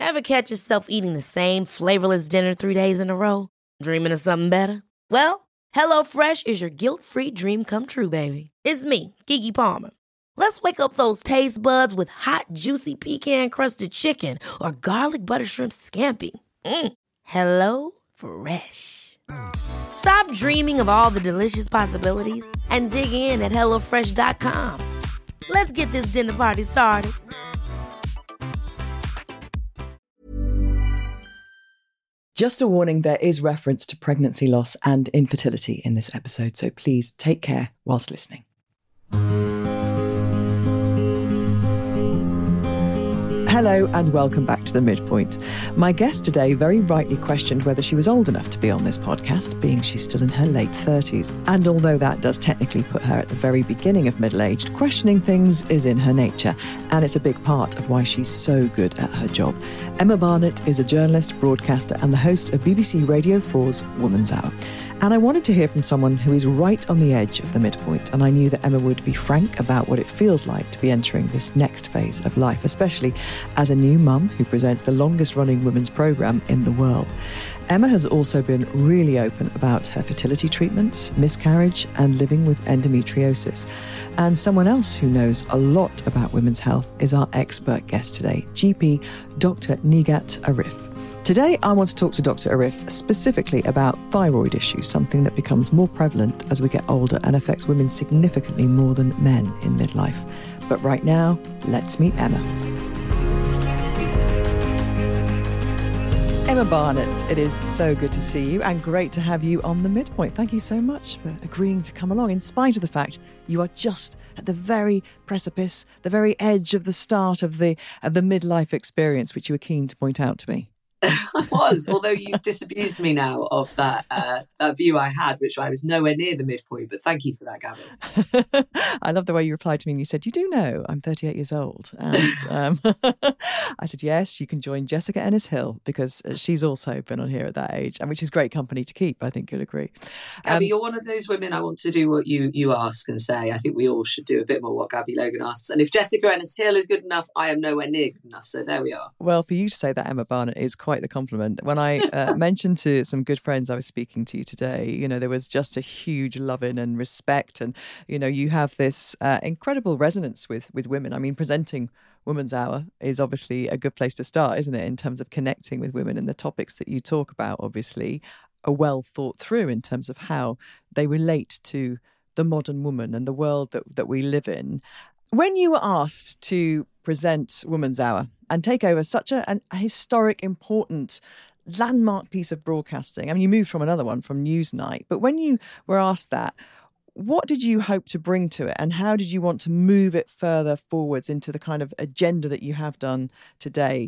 Ever catch yourself eating the same flavorless dinner 3 days in a row? Dreaming of something better? Well, HelloFresh is your guilt-free dream come true, baby. It's me, Keke Palmer. Let's wake up those taste buds with hot, juicy pecan-crusted chicken or garlic butter shrimp scampi. Hello Fresh. Stop dreaming of all the delicious possibilities and dig in at HelloFresh.com. Let's get this dinner party started. Just a warning, there is reference to pregnancy loss and infertility in this episode, so please take care whilst listening. Hello and welcome back to The Midpoint. My guest today very rightly questioned whether she was old enough to be on this podcast, being she's still in her late 30s. And although that does technically put her at the very beginning of middle-aged, questioning things is in her nature, and it's a big part of why she's so good at her job. Emma Barnett is a journalist, broadcaster, and the host of BBC Radio 4's Woman's Hour. And I wanted to hear from someone who is right on the edge of the midpoint, and I knew that Emma would be frank about what it feels like to be entering this next phase of life, especially as a new mum who presents the longest-running women's programme in the world. Emma has also been really open about her fertility treatments, miscarriage, and living with endometriosis. And someone else who knows a lot about women's health is our expert guest today, GP Dr. Nighat Arif. Today, I want to talk to Dr. Arif specifically about thyroid issues, something that becomes more prevalent as we get older and affects women significantly more than men in midlife. But right now, let's meet Emma. Emma Barnett, it is so good to see you and great to have you on The Midpoint. Thank you so much for agreeing to come along, in spite of the fact you are just at the very precipice, the very edge of the start of the midlife experience, which you were keen to point out to me. I was, although you've disabused me now of that view I had, which I was nowhere near the midpoint, but thank you for that, Gavin. I love the way you replied to me and you said, you do know I'm 38 years old. And I said, yes, you can join Jessica Ennis-Hill because she's also been on here at that age, and which is great company to keep, I think you'll agree. Gabby, you're one of those women I want to do what you ask and say. I think we all should do a bit more what Gabby Logan asks. And if Jessica Ennis-Hill is good enough, I am nowhere near good enough. So there we are. Well, for you to say that, Emma Barnett, is quite the compliment. When I mentioned to some good friends I was speaking to today, you know, there was just a huge loving and respect, and you know, you have this incredible resonance with women. I mean, presenting Woman's Hour is obviously a good place to start, isn't it, in terms of connecting with women, and the topics that you talk about obviously are well thought through in terms of how they relate to the modern woman and the world that we live in. When you were asked to present Woman's Hour and take over such a historic, important, landmark piece of broadcasting, I mean, you moved from another one, from Newsnight, but when you were asked that, what did you hope to bring to it, and how did you want to move it further forwards into the kind of agenda that you have done today?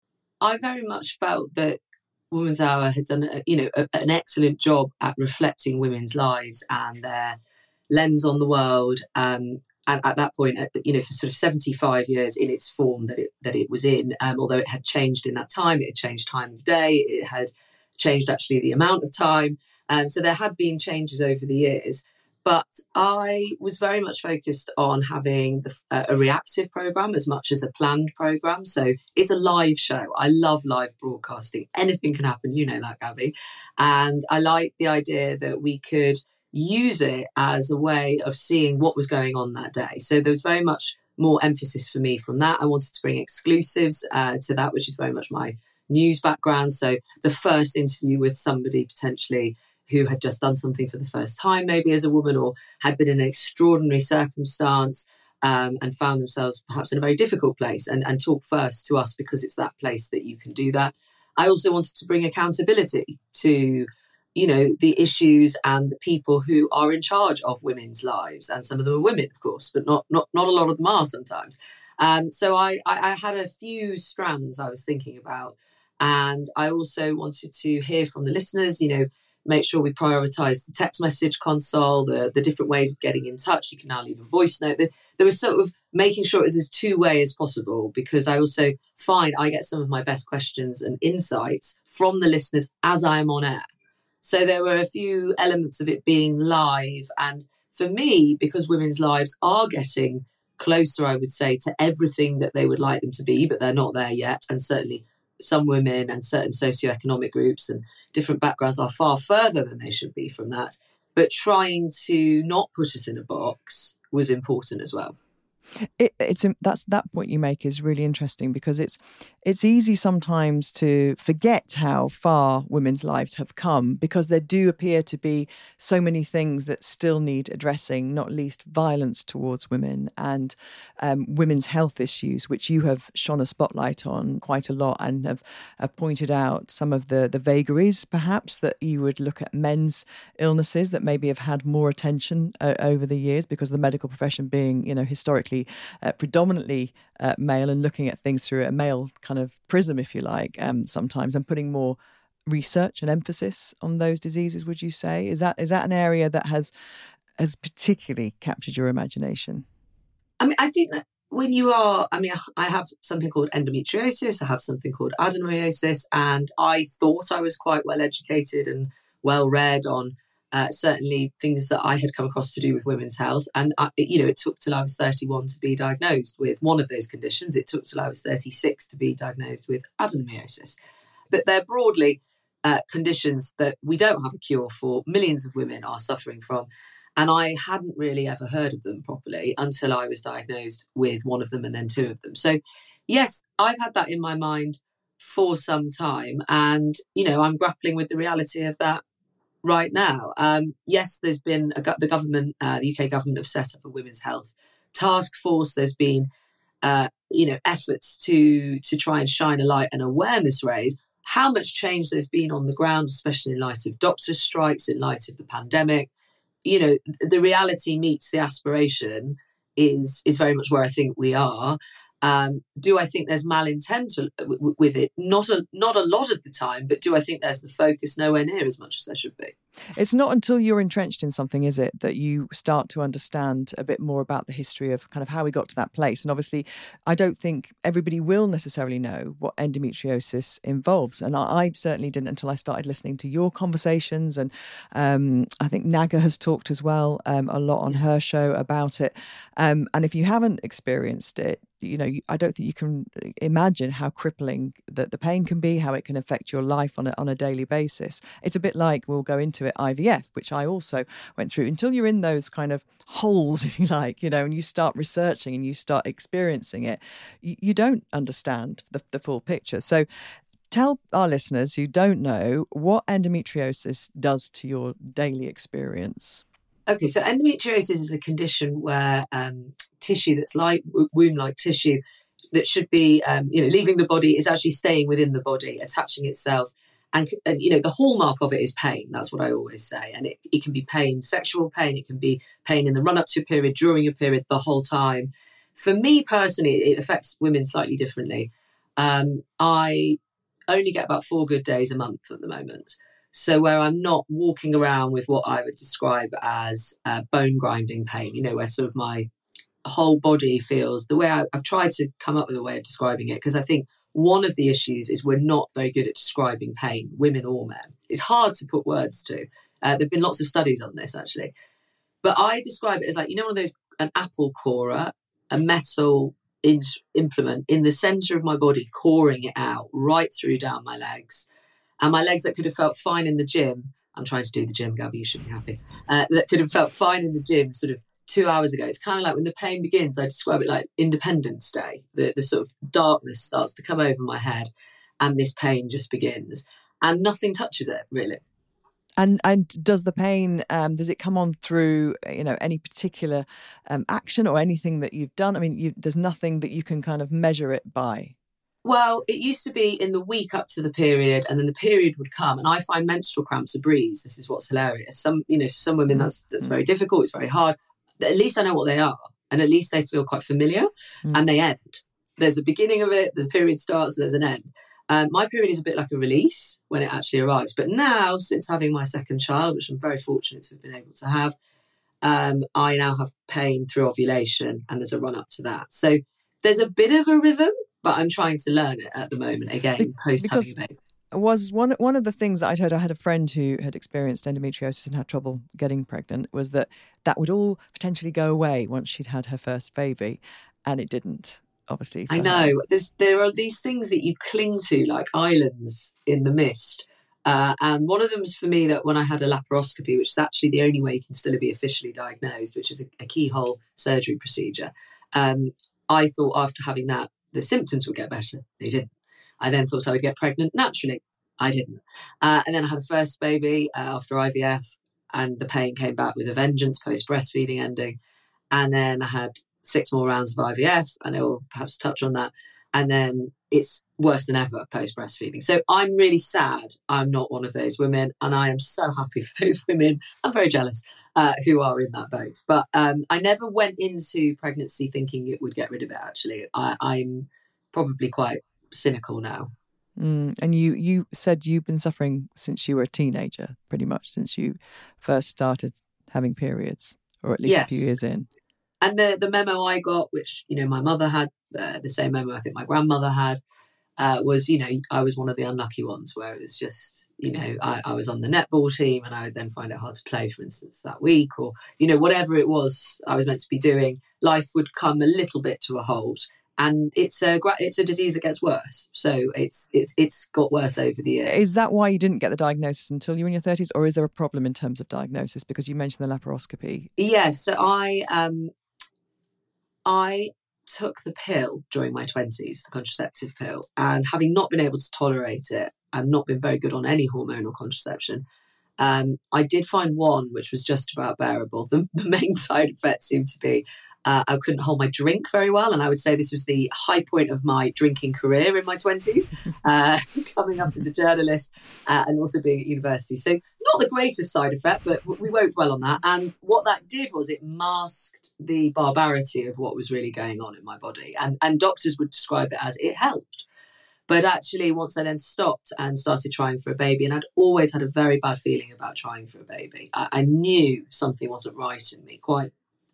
I very much felt that Woman's Hour had done an excellent job at reflecting women's lives and their lens on the world. And at that point, for sort of 75 years in its form that it was in, although it had changed in that time, it had changed time of day, it had changed actually the amount of time. So there had been changes over the years. But I was very much focused on having a reactive programme as much as a planned programme. So it's a live show. I love live broadcasting. Anything can happen. You know that, Gabby. And I like the idea that we could use it as a way of seeing what was going on that day. So there was very much more emphasis for me from that. I wanted to bring exclusives to that, which is very much my news background. So the first interview with somebody potentially who had just done something for the first time, maybe as a woman, or had been in an extraordinary circumstance and found themselves perhaps in a very difficult place, and talk first to us because it's that place that you can do that. I also wanted to bring accountability to, you know, the issues and the people who are in charge of women's lives. And some of them are women, of course, but not a lot of them are sometimes. So I had a few strands I was thinking about. And I also wanted to hear from the listeners, you know, make sure we prioritise the text message console, the different ways of getting in touch. You can now leave a voice note. There was sort of making sure it was as two-way as possible, because I also find I get some of my best questions and insights from the listeners as I am on air. So there were a few elements of it being live. And for me, because women's lives are getting closer, I would say, to everything that they would like them to be, but they're not there yet, and certainly some women and certain socioeconomic groups and different backgrounds are far further than they should be from that. But trying to not put us in a box was important as well. That's that point you make is really interesting, because it's easy sometimes to forget how far women's lives have come, because there do appear to be so many things that still need addressing, not least violence towards women and women's health issues, which you have shone a spotlight on quite a lot and have pointed out some of the vagaries, perhaps, that you would look at men's illnesses that maybe have had more attention over the years, because the medical profession being, historically predominantly male and looking at things through a male kind of prism, if you like, sometimes, and putting more research and emphasis on those diseases. Would you say is that an area that has particularly captured your imagination? I mean, I think that I have something called endometriosis, I have something called adenomyosis, and I thought I was quite well educated and well read on certainly things that I had come across to do with women's health. And, it took till I was 31 to be diagnosed with one of those conditions. It took till I was 36 to be diagnosed with adenomyosis. But they're broadly conditions that we don't have a cure for. Millions of women are suffering from. And I hadn't really ever heard of them properly until I was diagnosed with one of them and then two of them. So, yes, I've had that in my mind for some time. And, I'm grappling with the reality of that right now. Yes, there's been the government, the UK government have set up a women's health task force. There's been, efforts to try and shine a light and awareness raise. How much change there's been on the ground, especially in light of doctors' strikes, in light of the pandemic. The reality meets the aspiration is very much where I think we are. Do I think there's malintent with it? Not a lot of the time, but do I think there's the focus? Nowhere near as much as there should be. It's not until you're entrenched in something, is it, that you start to understand a bit more about the history of kind of how we got to that place. And obviously, I don't think everybody will necessarily know what endometriosis involves. And I certainly didn't until I started listening to your conversations. And I think Naga has talked as well a lot on her show about it. And if you haven't experienced it, I don't think you can imagine how crippling the pain can be, how it can affect your life on a daily basis. It's a bit like, we'll go into it, IVF, which I also went through. Until you're in those kind of holes, if you like, and you start researching and you start experiencing it, you don't understand the full picture. So tell our listeners who don't know what endometriosis does to your daily experience. Okay, so endometriosis is a condition where tissue that's like womb-like tissue that should be, leaving the body is actually staying within the body, attaching itself. And the hallmark of it is pain. That's what I always say. And it can be pain, sexual pain. It can be pain in the run-up to a period, during a period, the whole time. For me personally, it affects women slightly differently. I only get about 4 good days a month at the moment. So where I'm not walking around with what I would describe as bone grinding pain, where sort of my whole body feels the way I've tried to come up with a way of describing it, because I think one of the issues is we're not very good at describing pain, women or men. It's hard to put words to. There have been lots of studies on this, actually. But I describe it as like, one of those, an apple corer, a metal implement in the centre of my body, coring it out right through down my legs. And my legs that could have felt fine in the gym, I'm trying to do the gym, Gabby, you should be happy, that could have felt fine in the gym sort of 2 hours ago. It's kind of like when the pain begins, I describe it like Independence Day. The sort of darkness starts to come over my head and this pain just begins and nothing touches it, really. And does the pain, does it come on through, any particular action or anything that you've done? I mean, there's nothing that you can kind of measure it by. Well, it used to be in the week up to the period, and then the period would come, and I find menstrual cramps a breeze. This is what's hilarious. Some women that's very difficult. It's very hard. At least I know what they are, and at least they feel quite familiar, and they end. There's a beginning of it. The period starts. There's an end. My period is a bit like a release when it actually arrives. But now, since having my second child, which I'm very fortunate to have been able to have, I now have pain through ovulation, and there's a run up to that. So there's a bit of a rhythm. But I'm trying to learn it at the moment, again, post having a baby. Was one of the things that I'd heard, I had a friend who had experienced endometriosis and had trouble getting pregnant, was that would all potentially go away once she'd had her first baby, and it didn't. obviously. I know. There are these things that you cling to like islands in the mist. And one of them was for me that when I had a laparoscopy, which is actually the only way you can still be officially diagnosed, which is a keyhole surgery procedure. I thought after having that, the symptoms would get better. They didn't. I then thought I would get pregnant naturally. I didn't. And then I had a first baby after IVF, and the pain came back with a vengeance post breastfeeding ending. And then I had 6 more rounds of IVF, and I will perhaps touch on that. And then it's worse than ever post breastfeeding. So I'm really sad I'm not one of those women, and I am so happy for those women. I'm very jealous who are in that boat. But I never went into pregnancy thinking it would get rid of it, actually. I'm probably quite cynical now. And you said you've been suffering since you were a teenager, pretty much since you first started having periods, or at least a few years in. And the memo I got, which, my mother had, the same memo I think my grandmother had, was, I was one of the unlucky ones where it was just, I was on the netball team and I would then find it hard to play, for instance, that week, or, whatever it was I was meant to be doing, life would come a little bit to a halt. And it's a disease that gets worse. So it's got worse over the years. Is that why you didn't get the diagnosis until you were in your 30s? Or is there a problem in terms of diagnosis? Because you mentioned the laparoscopy. Yes. So I took the pill during my 20s, the contraceptive pill. And having not been able to tolerate it and not been very good on any hormonal contraception, I did find one which was just about bearable. The main side effects seemed to be I couldn't hold my drink very well. And I would say this was the high point of my drinking career in my 20s, coming up as a journalist and also being at university. So not the greatest side effect, but we won't dwell on that. And what that did was it masked the barbarity of what was really going on in my body. And doctors would describe it as it helped. But actually, once I then stopped and started trying for a baby, and I'd always had a very bad feeling about trying for a baby, I knew something wasn't right in me quite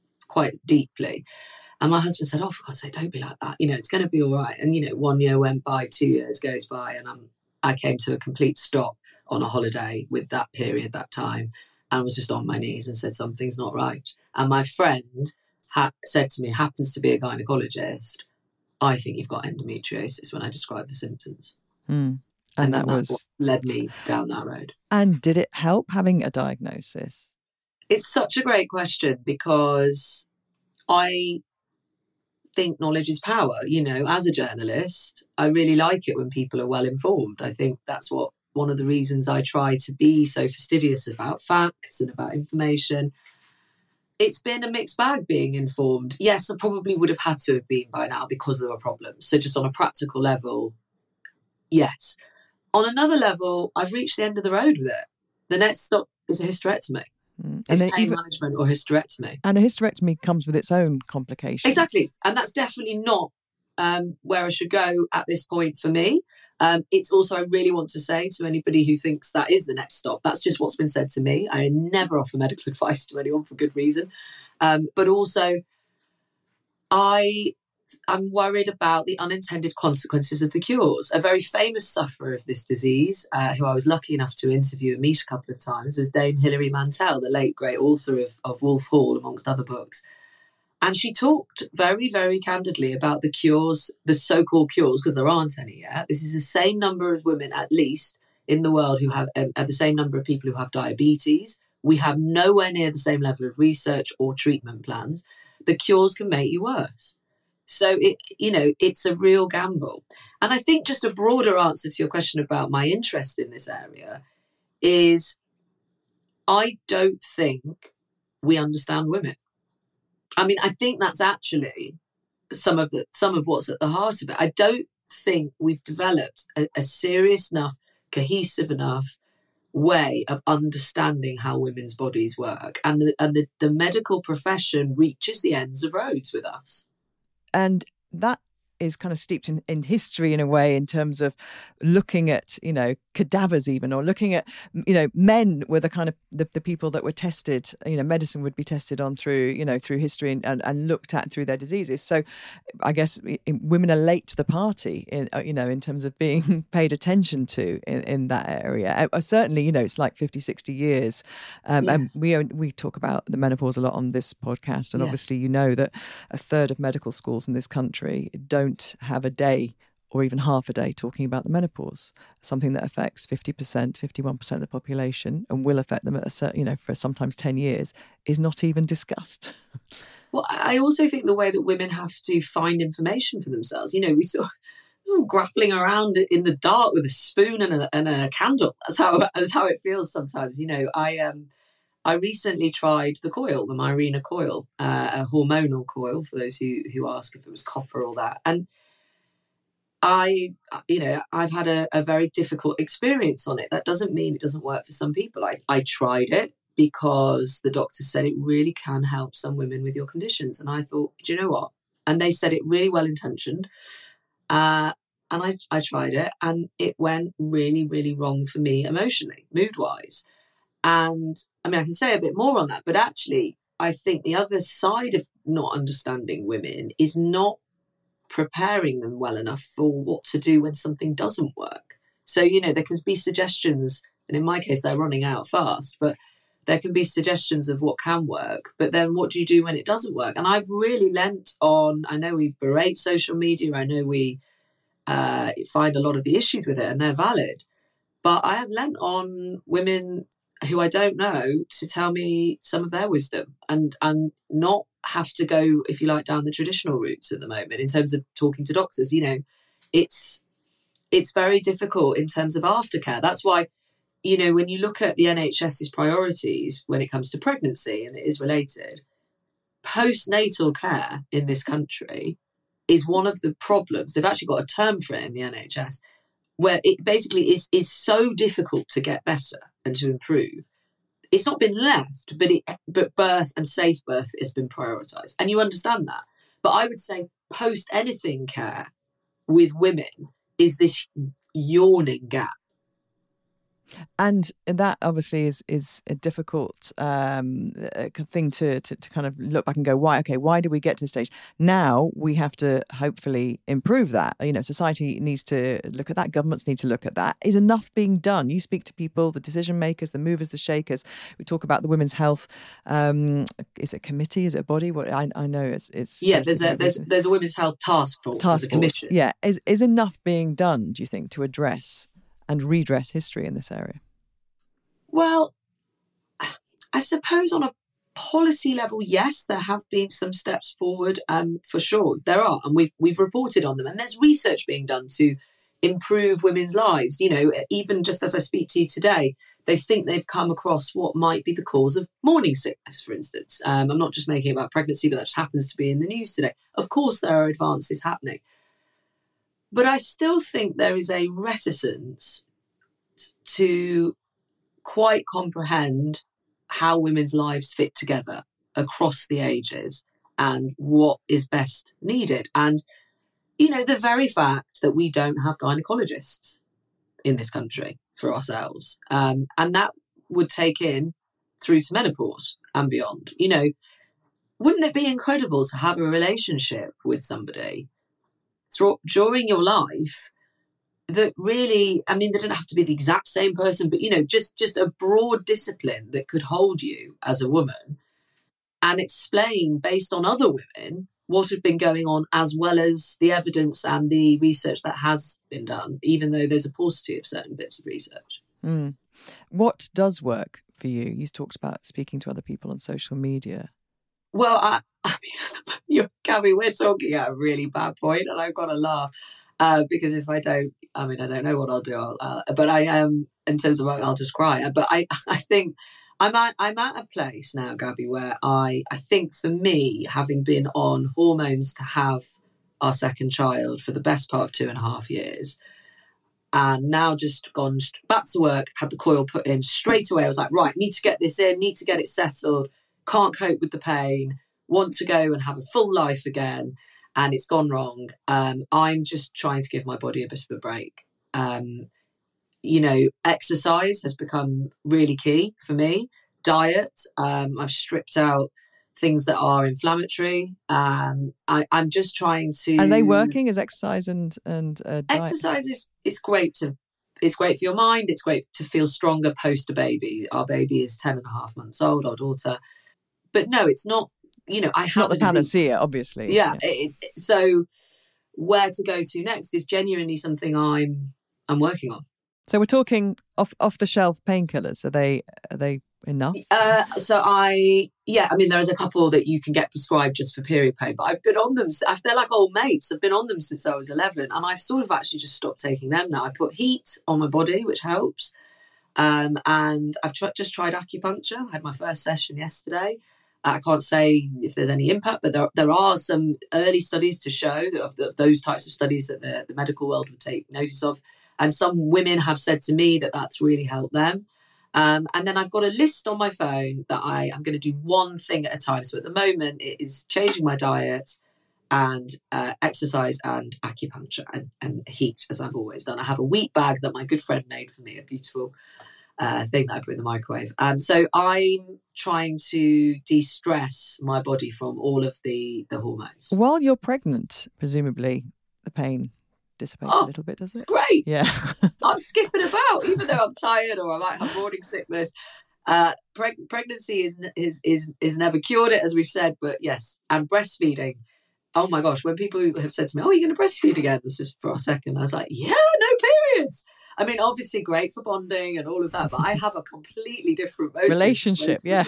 deeply. And my husband said, oh, for God's sake, don't be like that. It's going to be all right. And, 1 year went by, 2 years goes by, and I came to a complete stop on a holiday with that period, that time, and was just on my knees and said, something's not right. And my friend said to me, happens to be a gynecologist, I think you've got endometriosis, when I described the symptoms. And that was what led me down that road. And did it help having a diagnosis? It's such a great question, because I think knowledge is power. As a journalist, I really like it when people are well informed. I think that's one of the reasons I try to be so fastidious about facts and about information. It's been a mixed bag being informed. Yes, I probably would have had to have been by now because there were problems. So just on a practical level, yes. On another level, I've reached the end of the road with it. The next stop is a hysterectomy. It's pain management or hysterectomy. And a hysterectomy comes with its own complications. Exactly. And that's definitely not where I should go at this point for me. It's also, I really want to say to anybody who thinks that is the next stop, that's just what's been said to me. I never offer medical advice to anyone for good reason. But also, I'm worried about the unintended consequences of the cures. A very famous sufferer of this disease, who I was lucky enough to interview and meet a couple of times, was Dame Hilary Mantel, the late great author of Wolf Hall, amongst other books. And she talked very, very candidly about the cures, the so-called cures, because there aren't any yet. This is the same number of women, at least, in the world who have the same number of people who have diabetes. We have nowhere near the same level of research or treatment plans. The cures can make you worse. So, it's a real gamble. And I think just a broader answer to your question about my interest in this area is I don't think we understand women. I mean, I think that's actually some of what's at the heart of it. I don't think we've developed a serious enough, cohesive enough way of understanding how women's bodies work. And the medical profession reaches the ends of roads with us. And that is kind of steeped in history in a way, in terms of looking at, cadavers even, or looking at, men were the kind of the people that were tested, medicine would be tested on through history and looked at through their diseases. So I guess women are late to the party in terms of being paid attention to in that area. Certainly, it's like 50, 60 years. Yes. And we talk about the menopause a lot on this podcast. And Yes. obviously, that a third of medical schools in this country don't have a day or even half a day talking about the menopause, something that affects 50%, 51% of the population and will affect them at a certain, for sometimes 10 years, is not even discussed. Well, I also think the way that women have to find information for themselves, we sort of grappling around in the dark with a spoon and a candle. That's how it feels sometimes. I recently tried the coil, the Mirena coil, a hormonal coil, for those who ask if it was copper or that. And I've had a very difficult experience on it. That doesn't mean it doesn't work for some people. I tried it because the doctor said it really can help some women with your conditions. And I thought, do you know what? And they said it really well intentioned. And I tried it, and it went really, really wrong for me emotionally, mood-wise. And I mean, I can say a bit more on that, but actually, I think the other side of not understanding women is not preparing them well enough for what to do when something doesn't work. So, there can be suggestions, and in my case, they're running out fast, but there can be suggestions of what can work, but then what do you do when it doesn't work? And I've really lent on, I know we berate social media, I know we find a lot of the issues with it, and they're valid, but I have lent on women who I don't know to tell me some of their wisdom and not have to go, if you like, down the traditional routes at the moment in terms of talking to doctors. It's very difficult in terms of aftercare. That's why, when you look at the NHS's priorities when it comes to pregnancy, and it is related, postnatal care in this country is one of the problems. They've actually got a term for it in the NHS, where it basically is so difficult to get better and to improve. It's not been left, but birth and safe birth has been prioritised. And you understand that. But I would say post anything care with women is this yawning gap. And that obviously is a difficult thing to kind of look back and go, why did we get to this stage? Now we have to hopefully improve that. Society needs to look at that. Governments need to look at that. Is enough being done? You speak to people, the decision makers, the movers, the shakers. We talk about the women's health. Is it a committee? Is it a body? What I know it's yeah. There's a women's health task force. There's a commission. Yeah. Is enough being done, do you think, to address and redress history in this area? Well, I suppose on a policy level, yes, there have been some steps forward, for sure. There are, and we've reported on them. And there's research being done to improve women's lives. Even just as I speak to you today, they think they've come across what might be the cause of morning sickness, for instance. I'm not just making it about pregnancy, but that just happens to be in the news today. Of course, there are advances happening. But I still think there is a reticence to quite comprehend how women's lives fit together across the ages and what is best needed. And, the very fact that we don't have gynecologists in this country for ourselves, and that would take in through to menopause and beyond. Wouldn't it be incredible to have a relationship with somebody during your life that really, they don't have to be the exact same person, but, just a broad discipline that could hold you as a woman and explain based on other women what had been going on, as well as the evidence and the research that has been done, even though there's a paucity of certain bits of research. Mm. What does work for you? You talked about speaking to other people on social media. Well, Gabby, we're talking at a really bad point, and I've got to laugh because if I don't, I don't know what I'll do. But I am, in terms of I'll just cry. But I think I'm at a place now, Gabby, where I think for me, having been on hormones to have our second child for the best part of 2.5 years, and now just gone back to work, had the coil put in straight away. I was like, right, need to get this in, need to get it settled. Can't cope with the pain, want to go and have a full life again. and it's gone wrong. I'm just trying to give my body a bit of a break. Exercise has become really key for me. Diet, I've stripped out things that are inflammatory. I'm just trying to. Are they working as exercise and diet? Exercise is great it's great for your mind. It's great to feel stronger post a baby. Our baby is 10.5 months old, our daughter. But no, it's not, it's not the panacea, obviously. Yeah. So where to go to next is genuinely something I'm working on. So we're talking off the shelf painkillers. Are they enough? There's a couple that you can get prescribed just for period pain, but I've been on them. They're like old mates. I've been on them since I was 11, and I've sort of actually just stopped taking them now. I put heat on my body, which helps. And I've just tried acupuncture. I had my first session yesterday. I can't say if there's any impact, but there are some early studies to show that those types of studies that the medical world would take notice of. And some women have said to me that that's really helped them. And then I've got a list on my phone that I'm going to do one thing at a time. So at the moment, it is changing my diet and exercise and acupuncture and heat, as I've always done. I have a wheat bag that my good friend made for me, a beautiful thing that I put in the microwave. So I'm trying to de-stress my body from all of the hormones. While you're pregnant, presumably the pain dissipates a little bit, does it? It's great. Yeah. I'm skipping about, even though I'm tired or I might have morning sickness. Pregnancy is never cured it, as we've said, but yes. And breastfeeding. Oh my gosh, when people have said to me, "Oh, you're going to breastfeed again?" This was for a second. I was like, "Yeah, no periods." I mean, obviously great for bonding and all of that, but I have a completely different relationship. Yeah.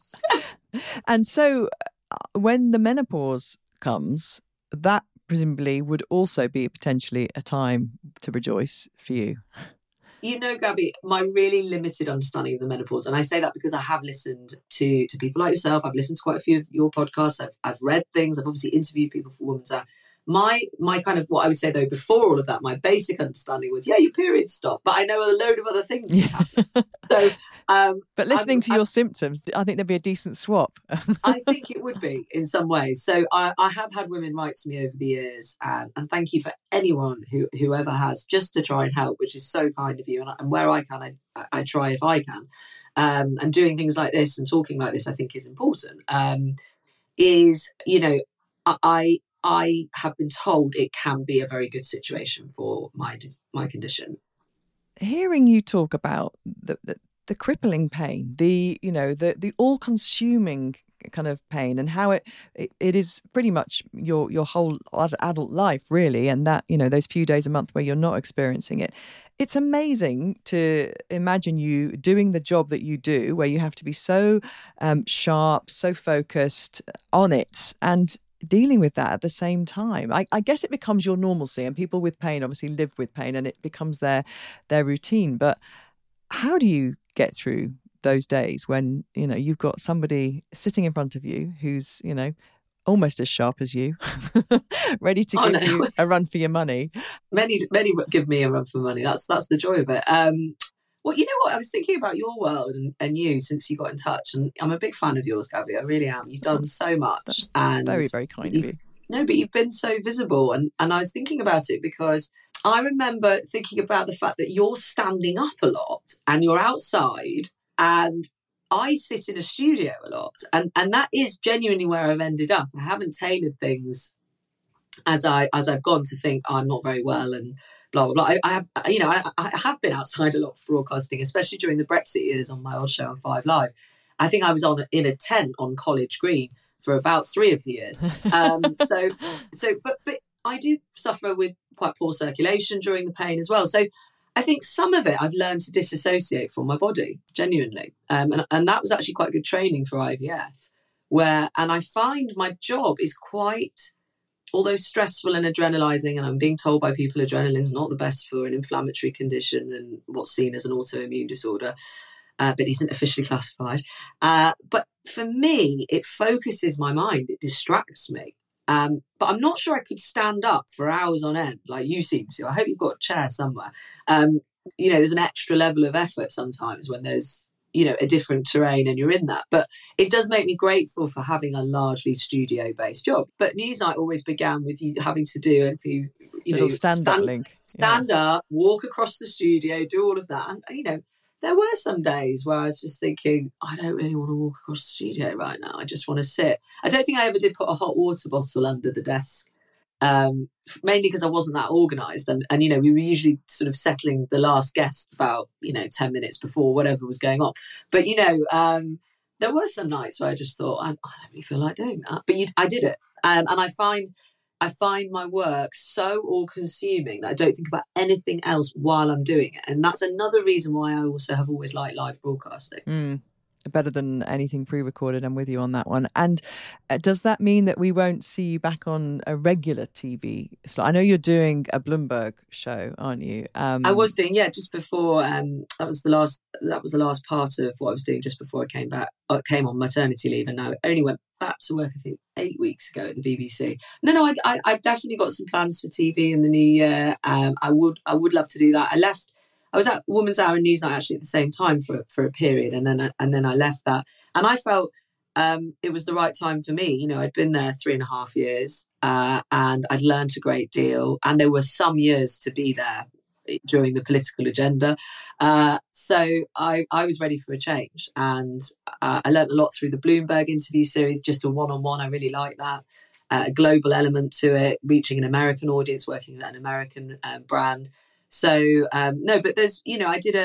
And so when the menopause comes, that presumably would also be potentially a time to rejoice for you. Gabby, my really limited understanding of the menopause, and I say that because I have listened to people like yourself. I've listened to quite a few of your podcasts. I've read things. I've obviously interviewed people for Women's Hour. My kind of, what I would say though, before all of that, my basic understanding was, your periods stop, but I know a load of other things can happen. So, but listening to your symptoms, I think there'd be a decent swap. I think it would be in some ways. So I have had women write to me over the years, and thank you for anyone whoever has, just to try and help, which is so kind of you. And where I can, I try if I can. And doing things like this and talking like this, I think is important. I have been told it can be a very good situation for my condition. Hearing you talk about the crippling pain, the all-consuming kind of pain, and how it is pretty much your whole adult life, really, and that, those few days a month where you're not experiencing it. It's amazing to imagine you doing the job that you do, where you have to be so sharp, so focused on it, and dealing with that at the same time. I guess it becomes your normalcy, and people with pain obviously live with pain, and it becomes their routine. But how do you get through those days when you've got somebody sitting in front of you who's almost as sharp as you, ready to give you a run for your money? Many give me a run for money. That's the joy of it. Well, you know what? I was thinking about your world and you since you got in touch, and I'm a big fan of yours, Gabby. I really am. You've done so much. That's and very, very kind of you. No, but you've been so visible. And I was thinking about it because I remember thinking about the fact that you're standing up a lot and you're outside, and I sit in a studio a lot. And that is genuinely where I've ended up. I haven't tailored things as I've gone to think I'm not very well and blah, blah, blah. I have been outside a lot for broadcasting, especially during the Brexit years on my old show on 5 Live. I think I was in a tent on College Green for about 3 of the years. But I do suffer with quite poor circulation during the pain as well. So I think some of it I've learned to disassociate from my body, genuinely. And that was actually quite good training for IVF, and I find my job is quite, although stressful and adrenalizing, and I'm being told by people adrenaline's not the best for an inflammatory condition and what's seen as an autoimmune disorder, but isn't officially classified. But for me, it focuses my mind, it distracts me. But I'm not sure I could stand up for hours on end like you seem to. I hope you've got a chair somewhere. There's an extra level of effort sometimes when there's, a different terrain and you're in that. But it does make me grateful for having a largely studio-based job. But Newsnight always began with you having to do a few, stand up, walk across the studio, do all of that. And, there were some days where I was just thinking, I don't really want to walk across the studio right now. I just want to sit. I don't think I ever did put a hot water bottle under the desk, mainly because I wasn't that organised. And we were usually sort of settling the last guest about, 10 minutes before whatever was going on. But, there were some nights where I just thought, I don't really feel like doing that. But I did it. And I find my work so all-consuming that I don't think about anything else while I'm doing it. And that's another reason why I also have always liked live broadcasting. Better than anything pre-recorded. I'm with you on that one. And does that mean that we won't see you back on a regular TV slot? I know you're doing a Bloomberg show, aren't you? I was doing, just before. That was the last part of what I was doing just before I came on maternity leave, and I only went back to work, I think, 8 weeks ago at the BBC. No, I've definitely got some plans for TV in the new year. I would love to do that. I was at Woman's Hour and Newsnight actually at the same time for a period, and then I left that, and I felt it was the right time for me. I'd been there 3.5 years, and I'd learned a great deal, and there were some years to be there during the political agenda. So I was ready for a change, and I learned a lot through the Bloomberg interview series, just a one-on-one. I really like that. A global element to it, reaching an American audience, working at an American brand. So no, but there's I did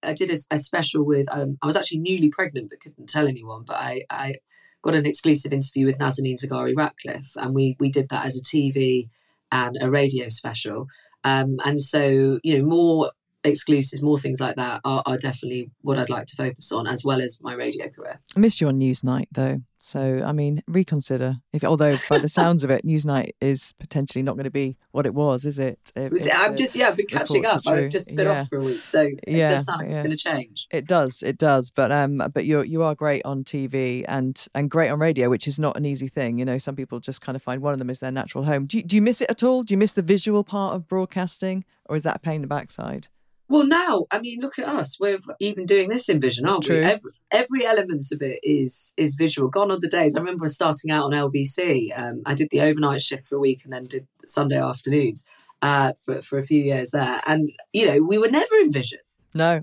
a special with I was actually newly pregnant but couldn't tell anyone, but I got an exclusive interview with Nazanin Zaghari-Ratcliffe, and we did that as a TV and a radio special, and so more exclusives, more things like that are definitely what I'd like to focus on, as well as my radio career. I miss you on Newsnight though, so I mean, reconsider. Although by the sounds of it, Newsnight is potentially not going to be what it was, is it? I've been catching up. I've just been off for a week, so it does sound like it's going to change. It does. But you are great on TV and great on radio, which is not an easy thing. Some people just kind of find one of them is their natural home. Do you miss it at all? Do you miss the visual part of broadcasting, or is that a pain in the backside? Well, now, I mean, look at us. We're even doing this in Vision, aren't we? Every element of it is visual. Gone are the days. I remember starting out on LBC. I did the overnight shift for a week and then did Sunday afternoons for a few years there. And, we were never in Vision. No,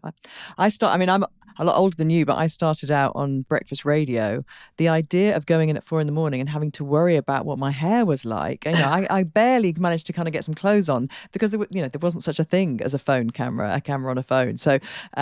I'm a lot older than you, but I started out on breakfast radio. The idea of going in at 4 a.m. and having to worry about what my hair was like, I barely managed to kind of get some clothes on because there wasn't such a thing as a camera on a phone. So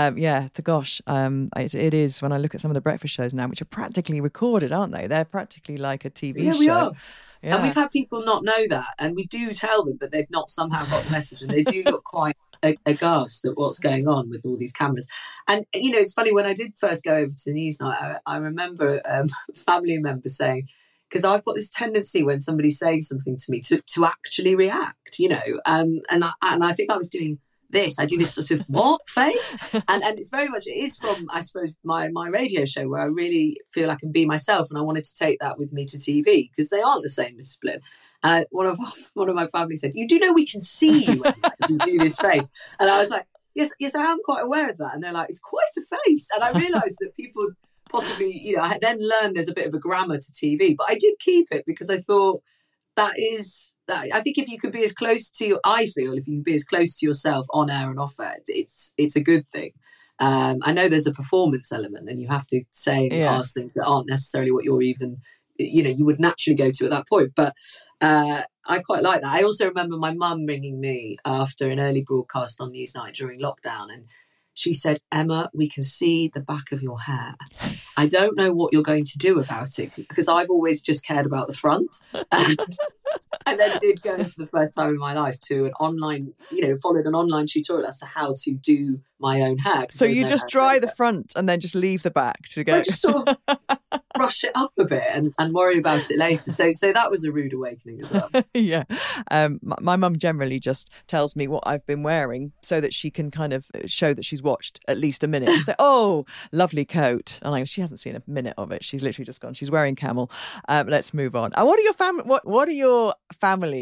it is, when I look at some of the breakfast shows now, which are practically recorded, aren't they? They're practically like a TV show. We are. Yeah. And we've had people not know that, and we do tell them, but they've not somehow got the message, and they do look quite aghast at what's going on with all these cameras. And it's funny, when I did first go over to Newsnight, I remember a family member saying, because I've got this tendency when somebody's saying something to me to actually react, and I think I was doing this. I do this sort of what face, and it's very much, it is from, I suppose, my radio show, where I really feel I can be myself, and I wanted to take that with me to TV because they aren't the same discipline. And one of my family said, "You do know we can see you as you do this face?" And I was like, "Yes, I am quite aware of that." And they're like, "It's quite a face." And I realised that people possibly, I then learned there's a bit of a grammar to TV, but I did keep it because I thought that I think if you could be as close to if you can be as close to yourself on air and off air, it's a good thing. I know there's a performance element, and you have to say and ask things that aren't necessarily what you're even, you would naturally go to at that point. But I quite like that. I also remember my mum ringing me after an early broadcast on Newsnight during lockdown, and she said, "Emma, we can see the back of your hair. I don't know what you're going to do about it, because I've always just cared about the front." And then did go for the first time in my life to an online, followed an online tutorial as to how to do my own hair. So you just dry the front and then just leave the back to go. I just sort of brush it up a bit and worry about it later. So that was a rude awakening as well. Yeah. My mum generally just tells me what I've been wearing so that she can kind of show that she's watched at least a minute. She'll say, "Oh, lovely coat." And she hasn't seen a minute of it. She's literally just gone, "She's wearing camel. Let's move on." And what are your family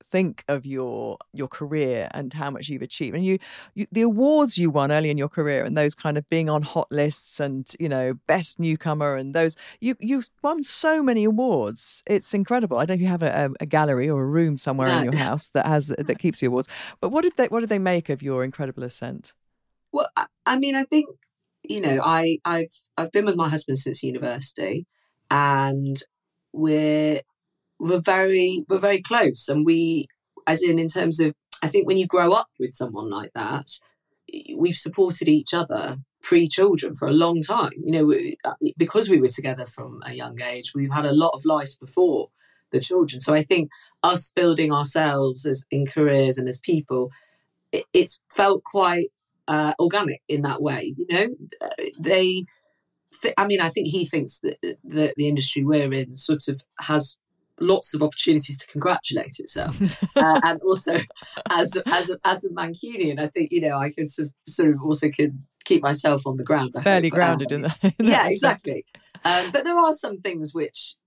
think of your career and how much you've achieved, and you the awards you won early in your career, and those kind of being on hot lists, and best newcomer, and those you've won so many awards. It's incredible. I don't know if you have a gallery or a room somewhere in your house that keeps the awards. But what did they make of your incredible ascent? Well, I mean, I think I've been with my husband since university, and we're very close, and we, as in terms of, I think when you grow up with someone like that, we've supported each other pre-children for a long time. Because we were together from a young age, we've had a lot of life before the children. So I think us building ourselves as in careers and as people, it's felt quite organic in that way. I think he thinks that the industry we're in sort of has lots of opportunities to congratulate itself, and also as a Mancunian, I think I can sort of also can keep myself on the ground. Fairly grounded in that. Yeah, exactly. But there are some things which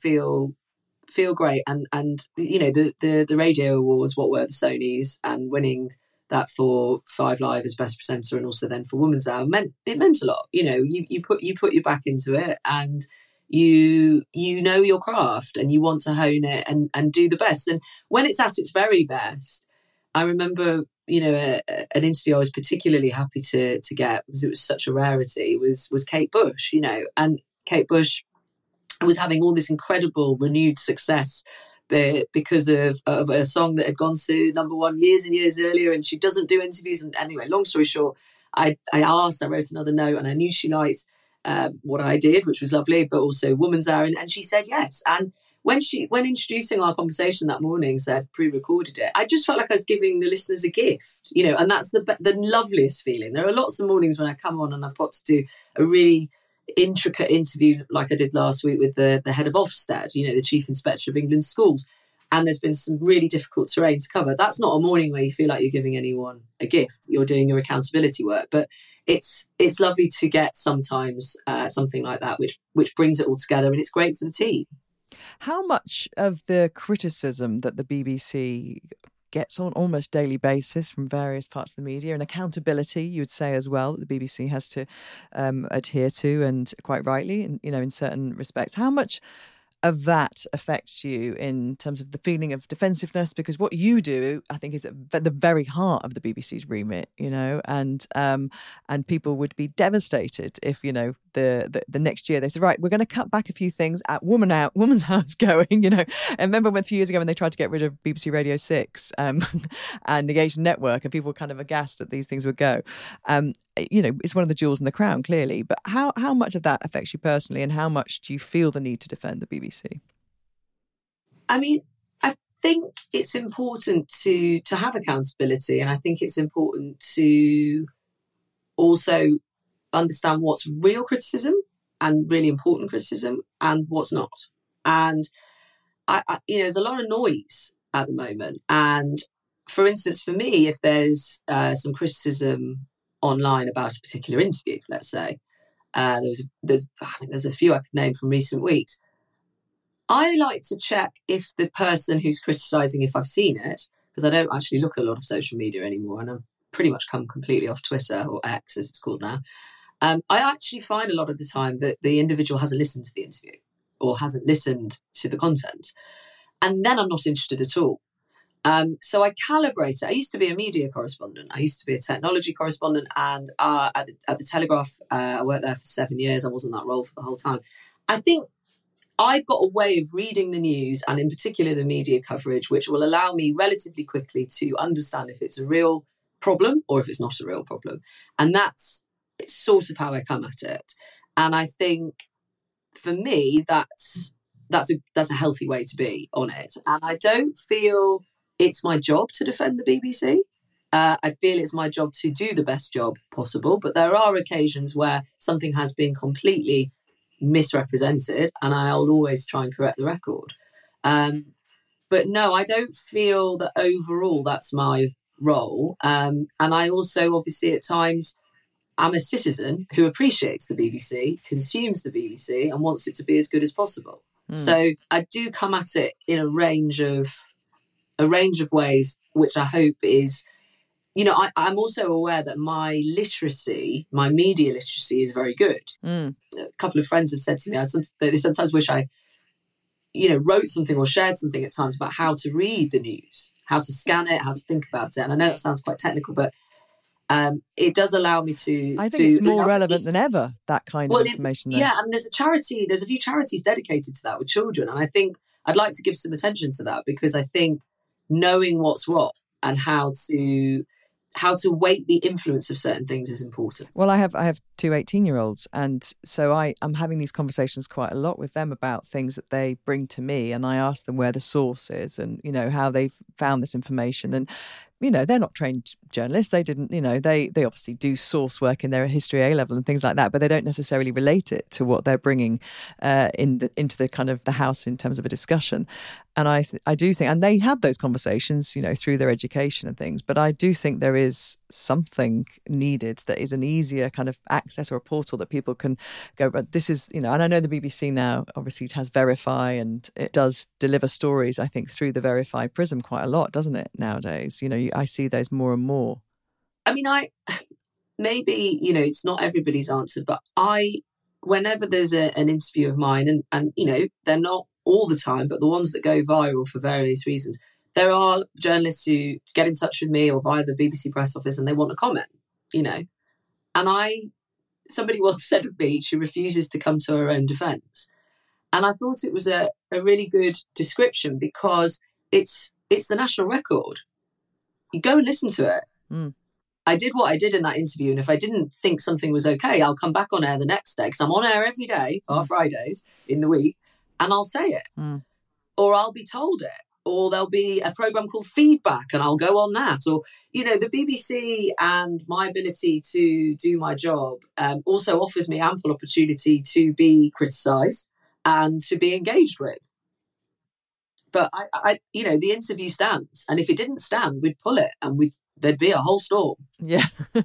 feel great, and the radio awards, what were the Sonys, and winning that for 5 Live as best presenter, and also then for Woman's Hour meant a lot. You put your back into it, and you know your craft, and you want to hone it and do the best. And when it's at its very best, I remember an interview I was particularly happy to get, because it was such a rarity, was Kate Bush. And Kate Bush was having all this incredible renewed success because of a song that had gone to #1 years and years earlier, and she doesn't do interviews. And anyway, long story short, I wrote another note, and I knew she liked what I did, which was lovely, but also Woman's Hour, and she said yes. And when introducing our conversation that morning, said pre-recorded it, I just felt like I was giving the listeners a gift, and that's the loveliest feeling. There are lots of mornings when I come on and I've got to do a really intricate interview, like I did last week with the head of Ofsted, the Chief Inspector of England Schools, and there's been some really difficult terrain to cover. That's not a morning where you feel like you're giving anyone a gift. You're doing your accountability work, but it's lovely to get sometimes something like that, which brings it all together, and it's great for the team. How much of the criticism that the BBC gets on almost daily basis from various parts of the media, and accountability, you would say as well, that the BBC has to adhere to, and quite rightly, in certain respects, how much of that affects you in terms of the feeling of defensiveness? Because what you do, I think, is at the very heart of the BBC's remit, and people would be devastated if, the next year they said, right, we're going to cut back a few things at Woman's Hour's going, And remember a few years ago when they tried to get rid of BBC Radio 6 and the Asian network, and people were kind of aghast that these things would go. It's one of the jewels in the crown, clearly. But how much of that affects you personally, and how much do you feel the need to defend the BBC? I mean, I think it's important to have accountability, and I think it's important to also understand what's real criticism and really important criticism, and what's not. And I there's a lot of noise at the moment. And for instance, for me, if there's some criticism online about a particular interview, let's say, there's a few I could name from recent weeks. I like to check if the person who's criticising, if I've seen it, because I don't actually look at a lot of social media anymore, and I've pretty much come completely off Twitter, or X as it's called now. I actually find a lot of the time that the individual hasn't listened to the interview, or hasn't listened to the content. And then I'm not interested at all. So I calibrate it. I used to be a media correspondent. I used to be a technology correspondent, and at the Telegraph, I worked there for 7 years. I was in that role for the whole time. I think I've got a way of reading the news, and in particular the media coverage, which will allow me relatively quickly to understand if it's a real problem or if it's not a real problem. And that's sort of how I come at it. And I think for me, that's a healthy way to be on it. And I don't feel it's my job to defend the BBC. I feel it's my job to do the best job possible. But there are occasions where something has been completely misrepresented, and I'll always try and correct the record. But no, I don't feel that overall that's my role. And I also, obviously, at times, I'm a citizen who appreciates the BBC, consumes the BBC, and wants it to be as good as possible. So I do come at it in a range of a range of ways, which I hope is, I'm also aware that my media literacy is very good. A couple of friends have said to me, they sometimes wish I, wrote something or shared something at times about how to read the news, how to scan it, how to think about it. And I know that sounds quite technical, but it does allow me to... I think it's more relevant than ever, that kind of information. Yeah, and there's a few charities dedicated to that with children. And I think I'd like to give some attention to that, because I think knowing what's what and how to weight the influence of certain things is important. Well, I have two 18-year-olds, and so I'm having these conversations quite a lot with them about things that they bring to me, and I ask them where the source is and, how they've found this information. And, they're not trained journalists. They didn't, they obviously do source work in their history A level and things like that, but they don't necessarily relate it to what they're bringing into the kind of the house in terms of a discussion. And I do think, and they have those conversations, through their education and things, but I do think there is something needed that is an easier kind of access or a portal that people can go, but this is, and I know the BBC now obviously has Verify, and it does deliver stories, I think, through the Verify prism quite a lot, doesn't it, nowadays? I see those more and more. I mean, maybe, it's not everybody's answer, but whenever there's an interview of mine, and they're not all the time, but the ones that go viral for various reasons, there are journalists who get in touch with me or via the BBC press office and they want to comment, and somebody once said of me, she refuses to come to her own defence. And I thought it was a really good description, because it's the national record. You go and listen to it. I did what I did in that interview, and if I didn't think something was okay, I'll come back on air the next day, because I'm on air every day, or Fridays in the week, and I'll say it. Or I'll be told it. Or there'll be a programme called Feedback, and I'll go on that. Or, the BBC and my ability to do my job also offers me ample opportunity to be criticised and to be engaged with. But I the interview stands, and if it didn't stand, we'd pull it, and there'd be a whole storm. Yeah.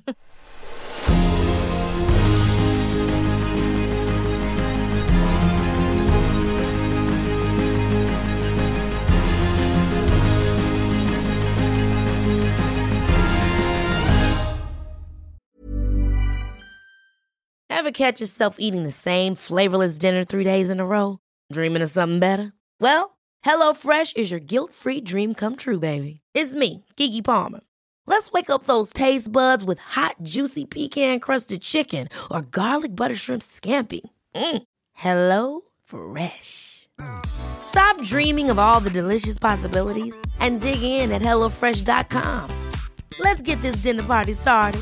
Ever catch yourself eating the same flavorless dinner 3 days in a row? Dreaming of something better? Well, HelloFresh is your guilt-free dream come true, baby. It's me, Keke Palmer. Let's wake up those taste buds with hot, juicy pecan-crusted chicken or garlic butter shrimp scampi. Hello Fresh. Stop dreaming of all the delicious possibilities and dig in at HelloFresh.com. Let's get this dinner party started.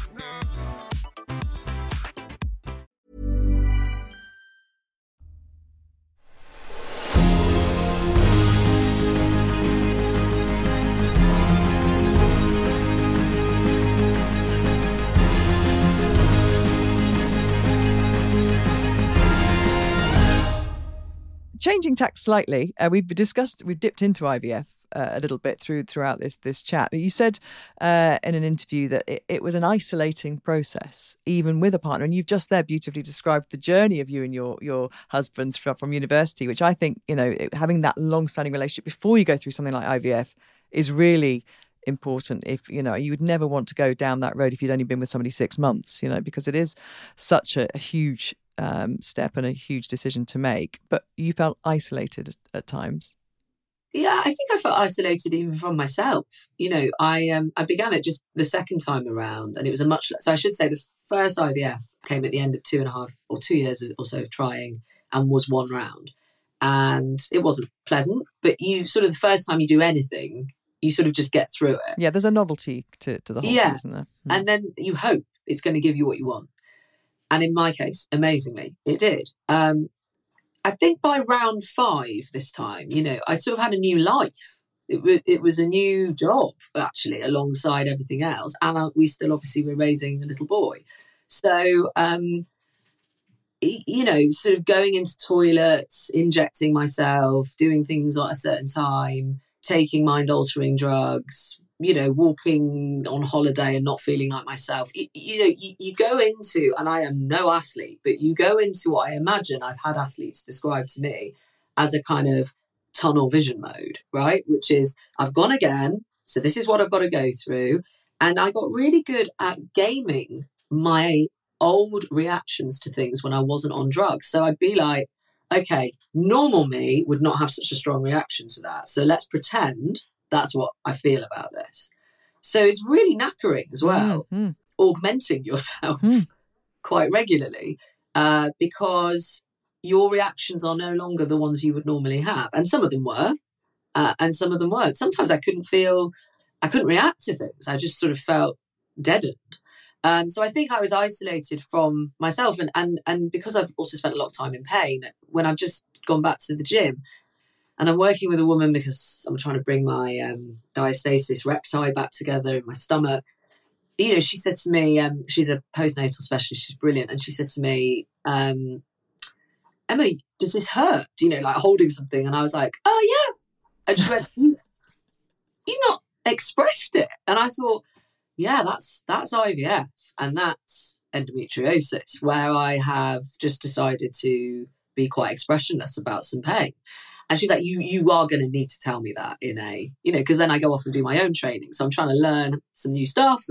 Changing tack slightly, we've dipped into IVF a little bit throughout this chat. You said in an interview that it was an isolating process, even with a partner, and you've just there beautifully described the journey of you and your husband from university, which I think, having that long-standing relationship before you go through something like IVF is really important. If you would never want to go down that road if you'd only been with somebody 6 months, because it is such a huge step and a huge decision to make. But you felt isolated at times. Yeah, I think I felt isolated even from myself. I began it just the second time around, and it was so I should say the first IVF came at the end of 2.5 or 2 years or so of trying, and was one round, and it wasn't pleasant. But you sort of, the first time you do anything, you sort of just get through it. Yeah, there's a novelty to the whole thing, isn't there? And then you hope it's going to give you what you want. And in my case, amazingly, it did. I think by round 5 this time, I sort of had a new life. It was a new job, actually, alongside everything else. And we still obviously were raising a little boy. So, sort of going into toilets, injecting myself, doing things at a certain time, taking mind-altering drugs, walking on holiday and not feeling like myself. You go into, and I am no athlete, but you go into what I imagine I've had athletes describe to me as a kind of tunnel vision mode, right? Which is, I've gone again, so this is what I've got to go through. And I got really good at gaming my old reactions to things when I wasn't on drugs. So I'd be like, okay, normal me would not have such a strong reaction to that. So let's pretend that's what I feel about this. So it's really knackering as well, augmenting yourself quite regularly, because your reactions are no longer the ones you would normally have. And some of them were, and some of them weren't. Sometimes I couldn't react to things. I just sort of felt deadened. So I think I was isolated from myself. And because I've also spent a lot of time in pain, when I've just gone back to the gym and I'm working with a woman because I'm trying to bring my diastasis recti back together in my stomach, you know, she said to me, she's a postnatal specialist, she's brilliant. And she said to me, Emma, does this hurt? You know, like holding something. And I was like, oh yeah. And she went, you've not expressed it. And I thought, yeah, that's IVF and that's endometriosis, where I have just decided to be quite expressionless about some pain. And she's like, you are going to need to tell me that in a, you know, because then I go off and do my own training. So I'm trying to learn some new stuff.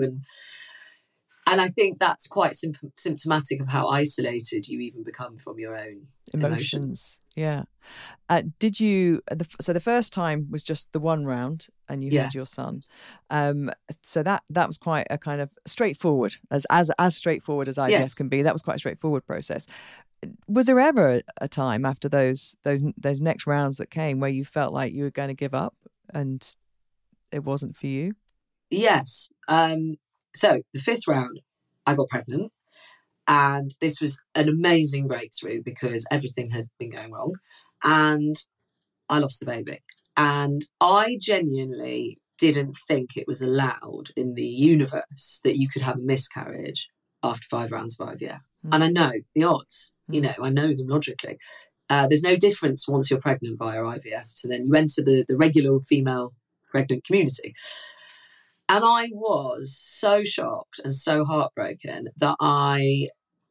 And I think that's quite symptomatic of how isolated you even become from your own emotions. Yeah. Did you, so the first time was just the one round and you had your son. So that was quite a kind of straightforward, as straightforward as IVF can be. That was quite a straightforward process. Was there ever a time after those next rounds that came where you felt like you were going to give up and it wasn't for you? Yes. So the fifth round, I got pregnant, and this was an amazing breakthrough because everything had been going wrong, and I lost the baby. And I genuinely didn't think it was allowed in the universe that you could have a miscarriage after 5 rounds of IVF. And I know the odds, you know, I know them logically. There's no difference once you're pregnant via IVF to then you enter the regular female pregnant community. And I was so shocked and so heartbroken that I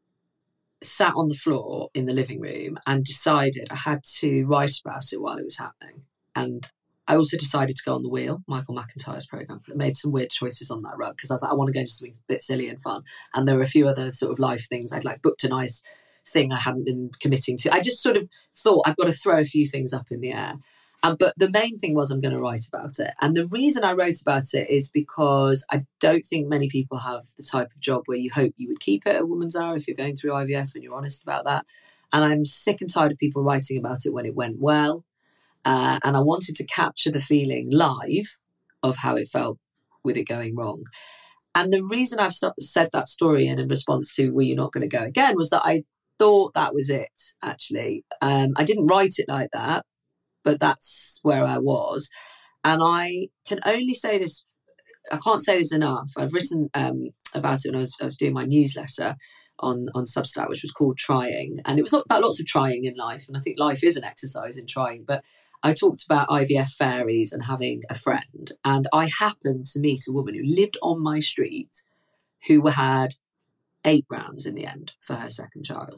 sat on the floor in the living room and decided I had to write about it while it was happening. And I also decided to go on The Wheel, Michael McIntyre's programme. I made some weird choices on that rug because I was like, I want to go into something a bit silly and fun. And there were a few other sort of life things. I'd like booked a nice thing I hadn't been committing to. I just sort of thought I've got to throw a few things up in the air. But the main thing was I'm going to write about it. And the reason I wrote about it is because I don't think many people have the type of job where you hope you would keep it at Woman's Hour if you're going through IVF and you're honest about that. And I'm sick and tired of people writing about it when it went well. And I wanted to capture the feeling live of how it felt with it going wrong. And the reason I've said that story in response to "Were you not going to go again?" was that I thought that was it, actually. I didn't write it like that, but that's where I was. And I can only say this, I can't say this enough. I've written about it when I was doing my newsletter on Substack, which was called Trying. And it was about lots of trying in life. And I think life is an exercise in trying. But I talked about IVF fairies and having a friend. And I happened to meet a woman who lived on my street who had 8 rounds in the end for her second child.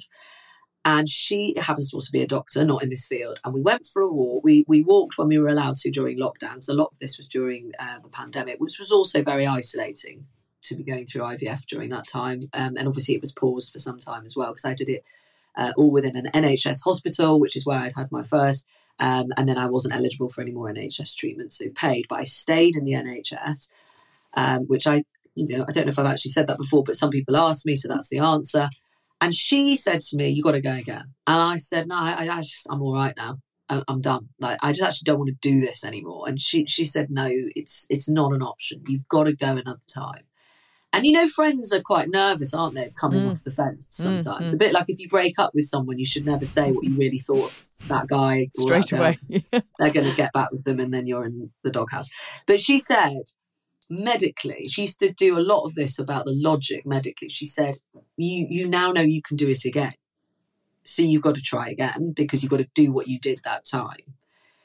And she happens to also be a doctor, not in this field. And we went for a walk. We walked when we were allowed to during lockdowns. A lot of this was during the pandemic, which was also very isolating to be going through IVF during that time. And obviously it was paused for some time as well, because I did it all within an NHS hospital, which is where I'd had my first. And then I wasn't eligible for any more NHS treatment, so paid. But I stayed in the NHS, which I don't know if I've actually said that before, but some people ask me, so that's the answer. And she said to me, "You got to go again." And I said, "No, I'm all right now. I'm done. Like, I just actually don't want to do this anymore." And she said, "No, it's not an option. You've got to go another time." And friends are quite nervous, aren't they, coming off the fence sometimes. A bit like if you break up with someone, you should never say what you really thought of that guy or straight that away. They're going to get back with them, and then you're in the doghouse. But she said, medically, she used to do a lot of this about the logic medically. She said, you now know you can do it again. So you've got to try again because you've got to do what you did that time.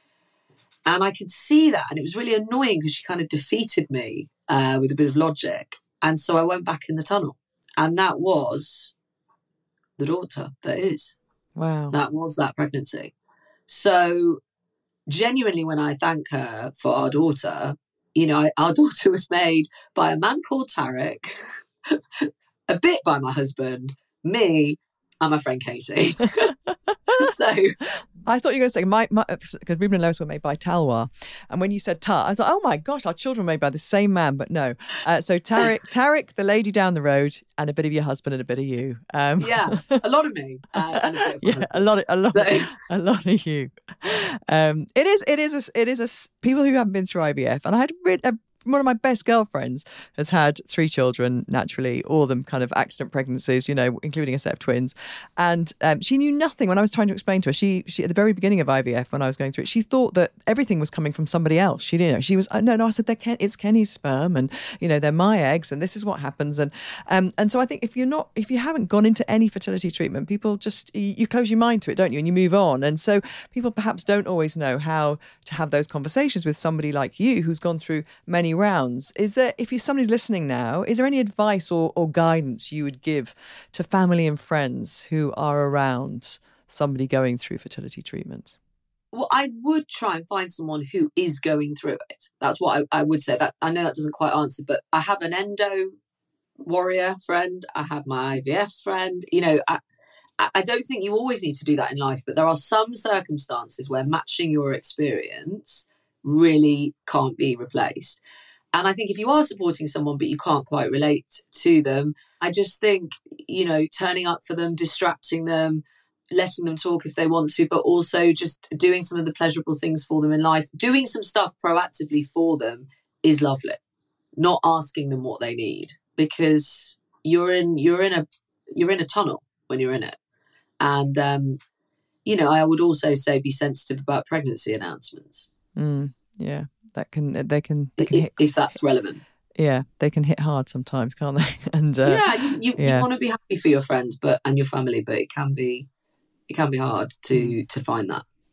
And I could see that. And it was really annoying because she kind of defeated me with a bit of logic. And so I went back in the tunnel. And that was the daughter that is. Wow. That was that pregnancy. So genuinely, when I thank her for our daughter, you know, our daughter was made by a man called Tarek, a bit by my husband, me, and my friend Katie. So I thought you were going to say because Ruben and Lois were made by Talwar, and when you said Tar, I was like, oh my gosh, our children were made by the same man, but no. So Tarek, the lady down the road, and a bit of your husband and a bit of you. Yeah, a lot of me, and a bit of a lot of you. It is a people who haven't been through IVF, and I had one of my best girlfriends has had 3 children naturally, all of them kind of accident pregnancies, you know, including a set of twins. And she knew nothing when I was trying to explain to her. She at the very beginning of IVF, when I was going through it, she thought that everything was coming from somebody else. She didn't know. She was, no, I said, it's Kenny's sperm, and, you know, they're my eggs, and this is what happens. And so I think if you haven't gone into any fertility treatment, people just, you close your mind to it, don't you? And you move on. And so people perhaps don't always know how to have those conversations with somebody like you who's gone through many rounds. Is there, if somebody's listening now, is there any advice or guidance you would give to family and friends who are around somebody going through fertility treatment? Well, I would try and find someone who is going through it. That's what I would say. That I know that doesn't quite answer, but I have an endo warrior friend. I have my IVF friend. You know, I don't think you always need to do that in life, but there are some circumstances where matching your experience really can't be replaced. And I think if you are supporting someone but you can't quite relate to them, I just think, you know, turning up for them, distracting them, letting them talk if they want to, but also just doing some of the pleasurable things for them in life, doing some stuff proactively for them is lovely. Not asking them what they need, because you're in a tunnel when you're in it. And you know, I would also say be sensitive about pregnancy announcements. Yeah. They can hit, if that's relevant. Yeah, they can hit hard sometimes, can't they? And you want to be happy for your friends, and your family, but it can be hard to find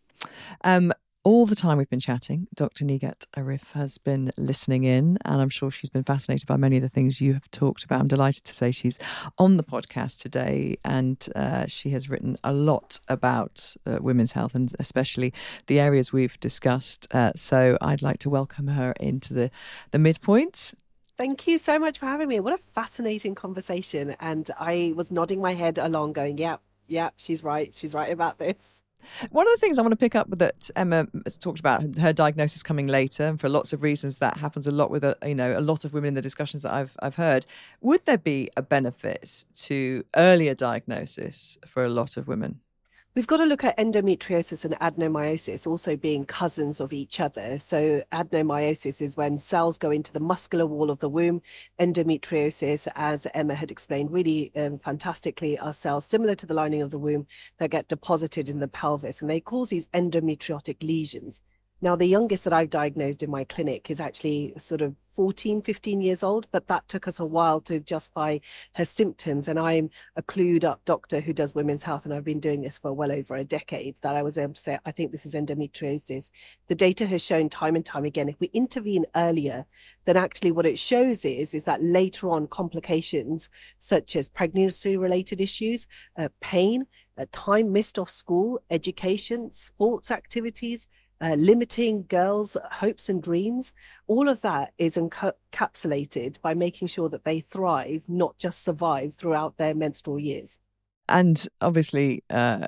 that. All the time we've been chatting, Dr. Nighat Arif has been listening in, and I'm sure she's been fascinated by many of the things you have talked about. I'm delighted to say she's on the podcast today, and she has written a lot about women's health, and especially the areas we've discussed. So I'd like to welcome her into the midpoint. Thank you so much for having me. What a fascinating conversation. And I was nodding my head along going, yep, she's right. She's right about this. One of the things I want to pick up with that Emma has talked about, her diagnosis coming later, and for lots of reasons that happens a lot with a lot of women in the discussions that I've heard. Would there be a benefit to earlier diagnosis for a lot of women? We've got to look at endometriosis and adenomyosis also being cousins of each other. So adenomyosis is when cells go into the muscular wall of the womb. Endometriosis, as Emma had explained really fantastically, are cells similar to the lining of the womb that get deposited in the pelvis, and they cause these endometriotic lesions. Now, the youngest that I've diagnosed in my clinic is actually sort of 14, 15 years old, but that took us a while to justify her symptoms. And I'm a clued up doctor who does women's health, and I've been doing this for well over a decade, that I was able to say, I think this is endometriosis. The data has shown time and time again, if we intervene earlier, then actually what it shows is that later on complications such as pregnancy-related issues, pain, time missed off school, education, sports activities, limiting girls' hopes and dreams, all of that is encapsulated by making sure that they thrive, not just survive throughout their menstrual years. And obviously,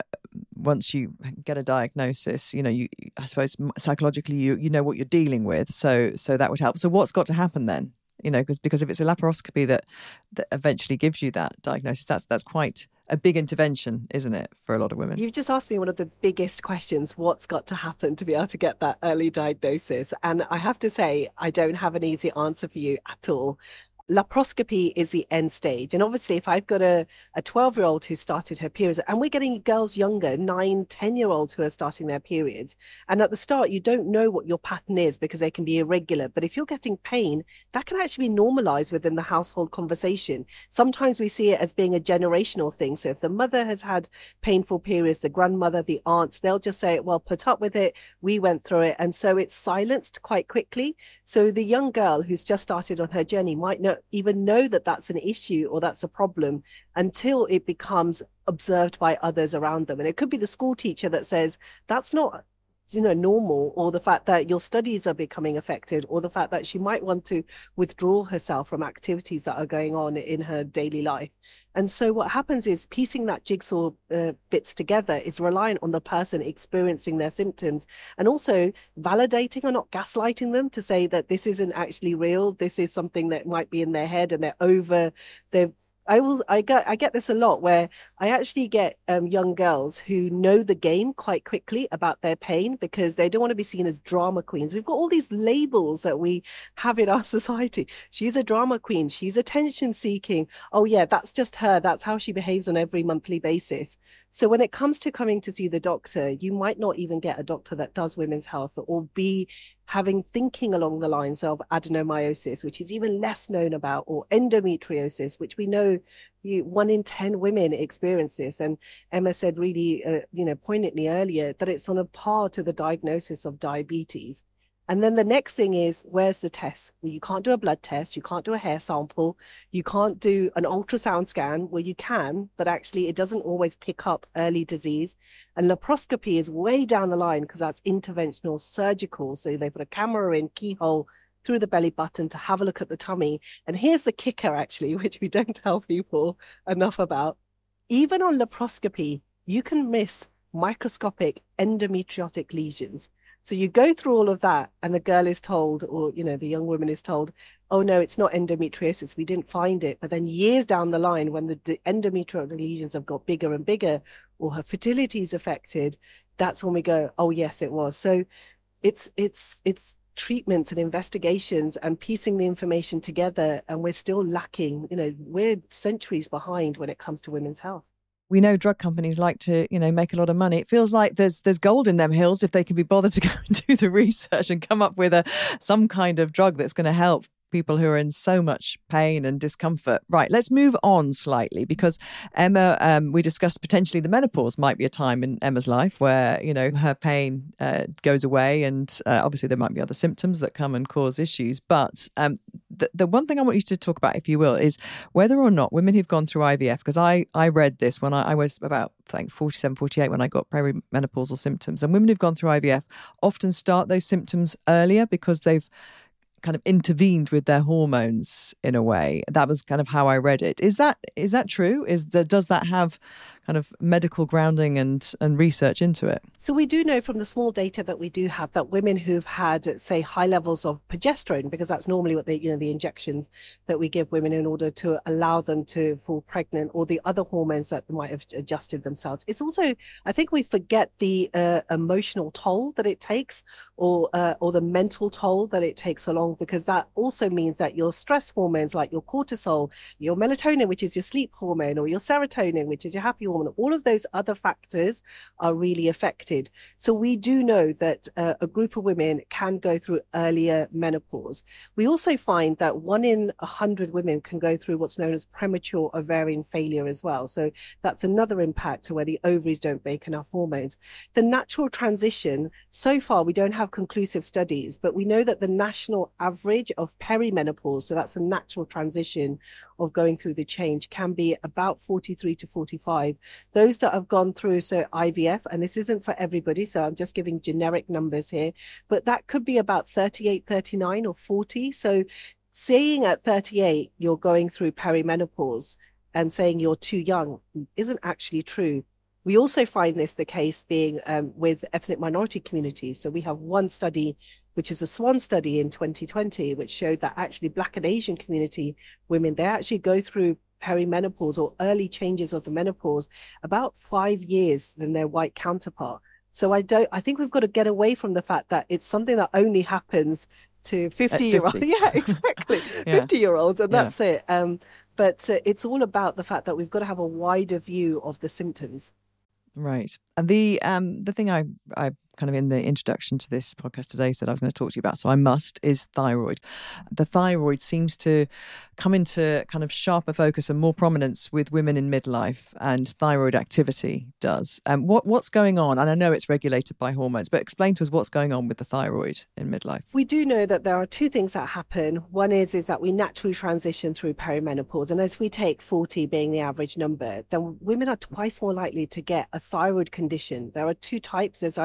once you get a diagnosis, I suppose psychologically you know what you're dealing with, so that would help. So what's got to happen then? Because if it's a laparoscopy that eventually gives you that diagnosis, that's quite a big intervention, isn't it, for a lot of women? You've just asked me one of the biggest questions, what's got to happen to be able to get that early diagnosis? And I have to say, I don't have an easy answer for you at all. Laparoscopy is the end stage. And obviously, if I've got a 12-year-old who started her periods, and we're getting girls younger, 9, 10-year-olds who are starting their periods. And at the start, you don't know what your pattern is because they can be irregular. But if you're getting pain, that can actually be normalized within the household conversation. Sometimes we see it as being a generational thing. So if the mother has had painful periods, the grandmother, the aunts, they'll just say, well, put up with it. We went through it. And so it's silenced quite quickly. So the young girl who's just started on her journey might not even know that that's an issue or that's a problem until it becomes observed by others around them. And it could be the school teacher that says, that's not normal, or the fact that your studies are becoming affected, or the fact that she might want to withdraw herself from activities that are going on in her daily life. And so what happens is piecing that jigsaw bits together is reliant on the person experiencing their symptoms, and also validating or not gaslighting them to say that this isn't actually real. This is something that might be in their head, and I get this a lot, where I actually get young girls who know the game quite quickly about their pain because they don't want to be seen as drama queens. We've got all these labels that we have in our society. She's a drama queen. She's attention seeking. Oh yeah, that's just her. That's how she behaves on every monthly basis. So when it comes to coming to see the doctor, you might not even get a doctor that does women's health, or be having thinking along the lines of adenomyosis, which is even less known about, or endometriosis, which we know 1 in 10 women experience this. And Emma said really, poignantly earlier, that it's on a par to the diagnosis of diabetes. And then the next thing is, where's the test? Well, you can't do a blood test. You can't do a hair sample. You can't do an ultrasound scan. Well, you can, but actually it doesn't always pick up early disease. And laparoscopy is way down the line because that's interventional surgical. So they put a camera in, keyhole through the belly button to have a look at the tummy. And here's the kicker, actually, which we don't tell people enough about. Even on laparoscopy, you can miss microscopic endometriotic lesions. So you go through all of that, and the girl is told, or, the young woman is told, oh no, it's not endometriosis. We didn't find it. But then years down the line, when the endometriotic lesions have got bigger and bigger, or her fertility is affected, that's when we go, oh yes, it was. So it's treatments and investigations and piecing the information together. And we're still lacking, we're centuries behind when it comes to women's health. We know drug companies like to, make a lot of money. It feels like there's gold in them hills if they can be bothered to go and do the research and come up with some kind of drug that's going to help people who are in so much pain and discomfort. Right, let's move on slightly, because Emma, we discussed potentially the menopause might be a time in Emma's life where, her pain goes away, and obviously there might be other symptoms that come and cause issues. But the one thing I want you to talk about, if you will, is whether or not women who've gone through IVF, because I read this when I was about, 47, 48, when I got perimenopausal symptoms, and women who've gone through IVF often start those symptoms earlier because they've kind of intervened with their hormones in a way. That was kind of how I read it. Is that true? Does that have kind of medical grounding and research into it? So we do know from the small data that we do have that women who've had, say, high levels of progesterone, because that's normally what the injections that we give women in order to allow them to fall pregnant, or the other hormones that might have adjusted themselves. It's also, I think we forget the emotional toll that it takes, or the mental toll that it takes along, because that also means that your stress hormones, like your cortisol, your melatonin, which is your sleep hormone, or your serotonin, which is your happy hormone, all of those other factors are really affected. So we do know that a group of women can go through earlier menopause. We also find that 1 in 100 women can go through what's known as premature ovarian failure as well. So that's another impact to where the ovaries don't make enough hormones. The natural transition, so far we don't have conclusive studies, but we know that the national average of perimenopause, so that's a natural transition of going through the change, can be about 43 to 45. Those that have gone through, so IVF, and this isn't for everybody, so I'm just giving generic numbers here, but that could be about 38, 39 or 40. So saying at 38 you're going through perimenopause and saying you're too young isn't actually true. We also find this the case being with ethnic minority communities. So we have one study, which is a SWAN study in 2020, which showed that actually Black and Asian community women, they actually go through perimenopause or early changes of the menopause about 5 years than their white counterpart. So I think we've got to get away from the fact that it's something that only happens to 50-year-olds. Yeah, exactly. 50-year-olds, and that's it. But it's all about the fact that we've got to have a wider view of the symptoms. Right. And the thing I kind of in the introduction to this podcast today said I was going to talk to you about, so I must, is thyroid. The thyroid seems to come into kind of sharper focus and more prominence with women in midlife, and thyroid activity does. What's going on? And I know it's regulated by hormones, but explain to us what's going on with the thyroid in midlife. We do know that there are two things that happen. One is that we naturally transition through perimenopause. And as we take 40 being the average number, then women are twice more likely to get a thyroid condition. There are two types. There's either an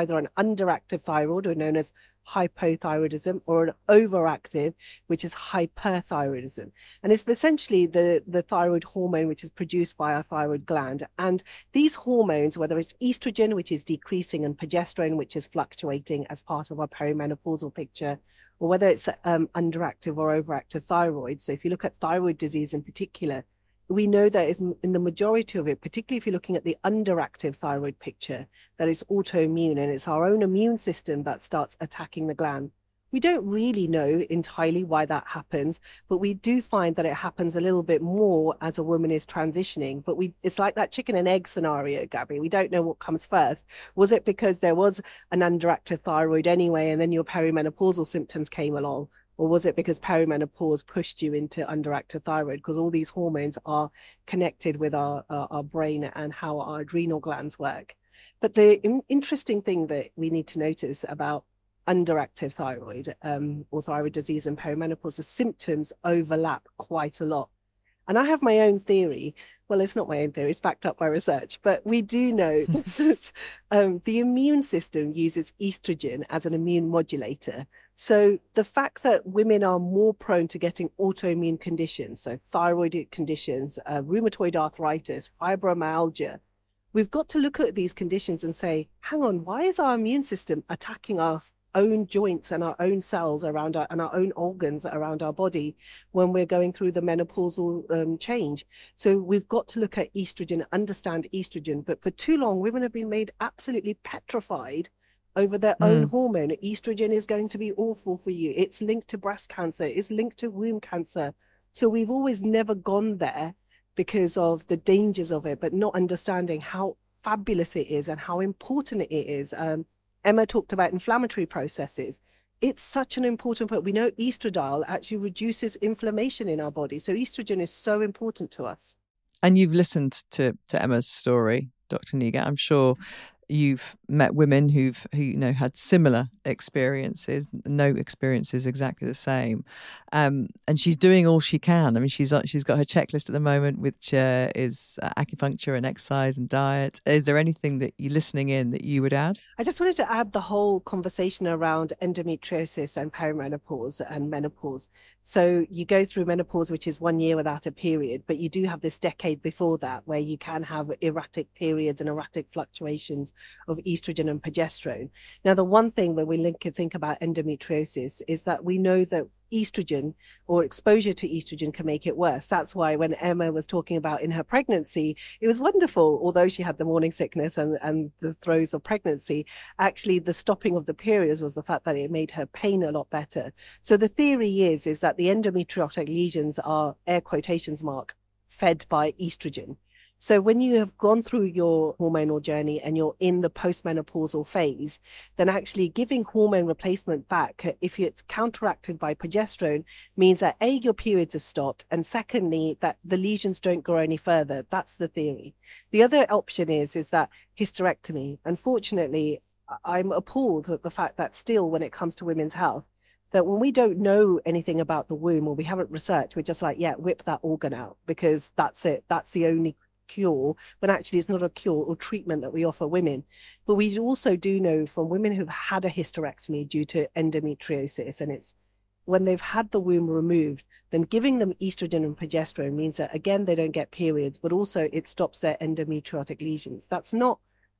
underactive thyroid, or known as hypothyroidism, or an overactive, which is hyperthyroidism. And it's essentially the thyroid hormone, which is produced by our thyroid gland. And these hormones, whether it's estrogen, which is decreasing, and progesterone, which is fluctuating as part of our perimenopausal picture, or whether it's underactive or overactive thyroid. So if you look at thyroid disease in particular, we know that in the majority of it, particularly if you're looking at the underactive thyroid picture, that it's autoimmune, and it's our own immune system that starts attacking the gland. We don't really know entirely why that happens, but we do find that it happens a little bit more as a woman is transitioning. But it's like that chicken and egg scenario, Gabby. We don't know what comes first. Was it because there was an underactive thyroid anyway, and then your perimenopausal symptoms came along? Or was it because perimenopause pushed you into underactive thyroid? Because all these hormones are connected with our brain and how our adrenal glands work. But the interesting thing that we need to notice about underactive thyroid or thyroid disease and perimenopause, the symptoms overlap quite a lot. And I have my own theory. Well, it's not my own theory, it's backed up by research, but we do know that the immune system uses estrogen as an immune modulator. So the fact that women are more prone to getting autoimmune conditions, so thyroid conditions, rheumatoid arthritis, fibromyalgia, we've got to look at these conditions and say, hang on, why is our immune system attacking our own joints and our own cells around and our own organs around our body when we're going through the menopausal change? So we've got to look at estrogen, understand estrogen. But for too long, women have been made absolutely petrified over their own hormone. Estrogen is going to be awful for you. It's linked to breast cancer. It's linked to womb cancer. So we've always never gone there because of the dangers of it, but not understanding how fabulous it is and how important it is. Emma talked about inflammatory processes. It's such an important point. We know estradiol actually reduces inflammation in our body. So estrogen is so important to us. And you've listened to Emma's story, Dr. Nighat. I'm sure you've met women who had similar experiences, no experiences exactly the same, and she's doing all she can. I mean, she's got her checklist at the moment, which is acupuncture and exercise and diet. Is there anything that you're listening in that you would add? I just wanted to add the whole conversation around endometriosis and perimenopause and menopause. So you go through menopause, which is 1 year without a period, but you do have this decade before that where you can have erratic periods and erratic fluctuations of estrogen and progesterone. Now, the one thing when we think about endometriosis is that we know that estrogen or exposure to estrogen can make it worse. That's why when Emma was talking about in her pregnancy, it was wonderful. Although she had the morning sickness and the throes of pregnancy, actually the stopping of the periods was the fact that it made her pain a lot better. So the theory is that the endometriotic lesions are, air quotations mark, fed by estrogen. So when you have gone through your hormonal journey and you're in the postmenopausal phase, then actually giving hormone replacement back, if it's counteracted by progesterone, means that A, your periods have stopped, and secondly, that the lesions don't grow any further. That's the theory. The other option is that hysterectomy. Unfortunately, I'm appalled at the fact that still when it comes to women's health, that when we don't know anything about the womb or we haven't researched, we're just like, yeah, whip that organ out because that's it. That's the only cure, when actually it's not a cure or treatment that we offer women. But we also do know from women who've had a hysterectomy due to endometriosis, and it's when they've had the womb removed, then giving them estrogen and progesterone means that, again, they don't get periods, but also it stops their endometriotic lesions. That's not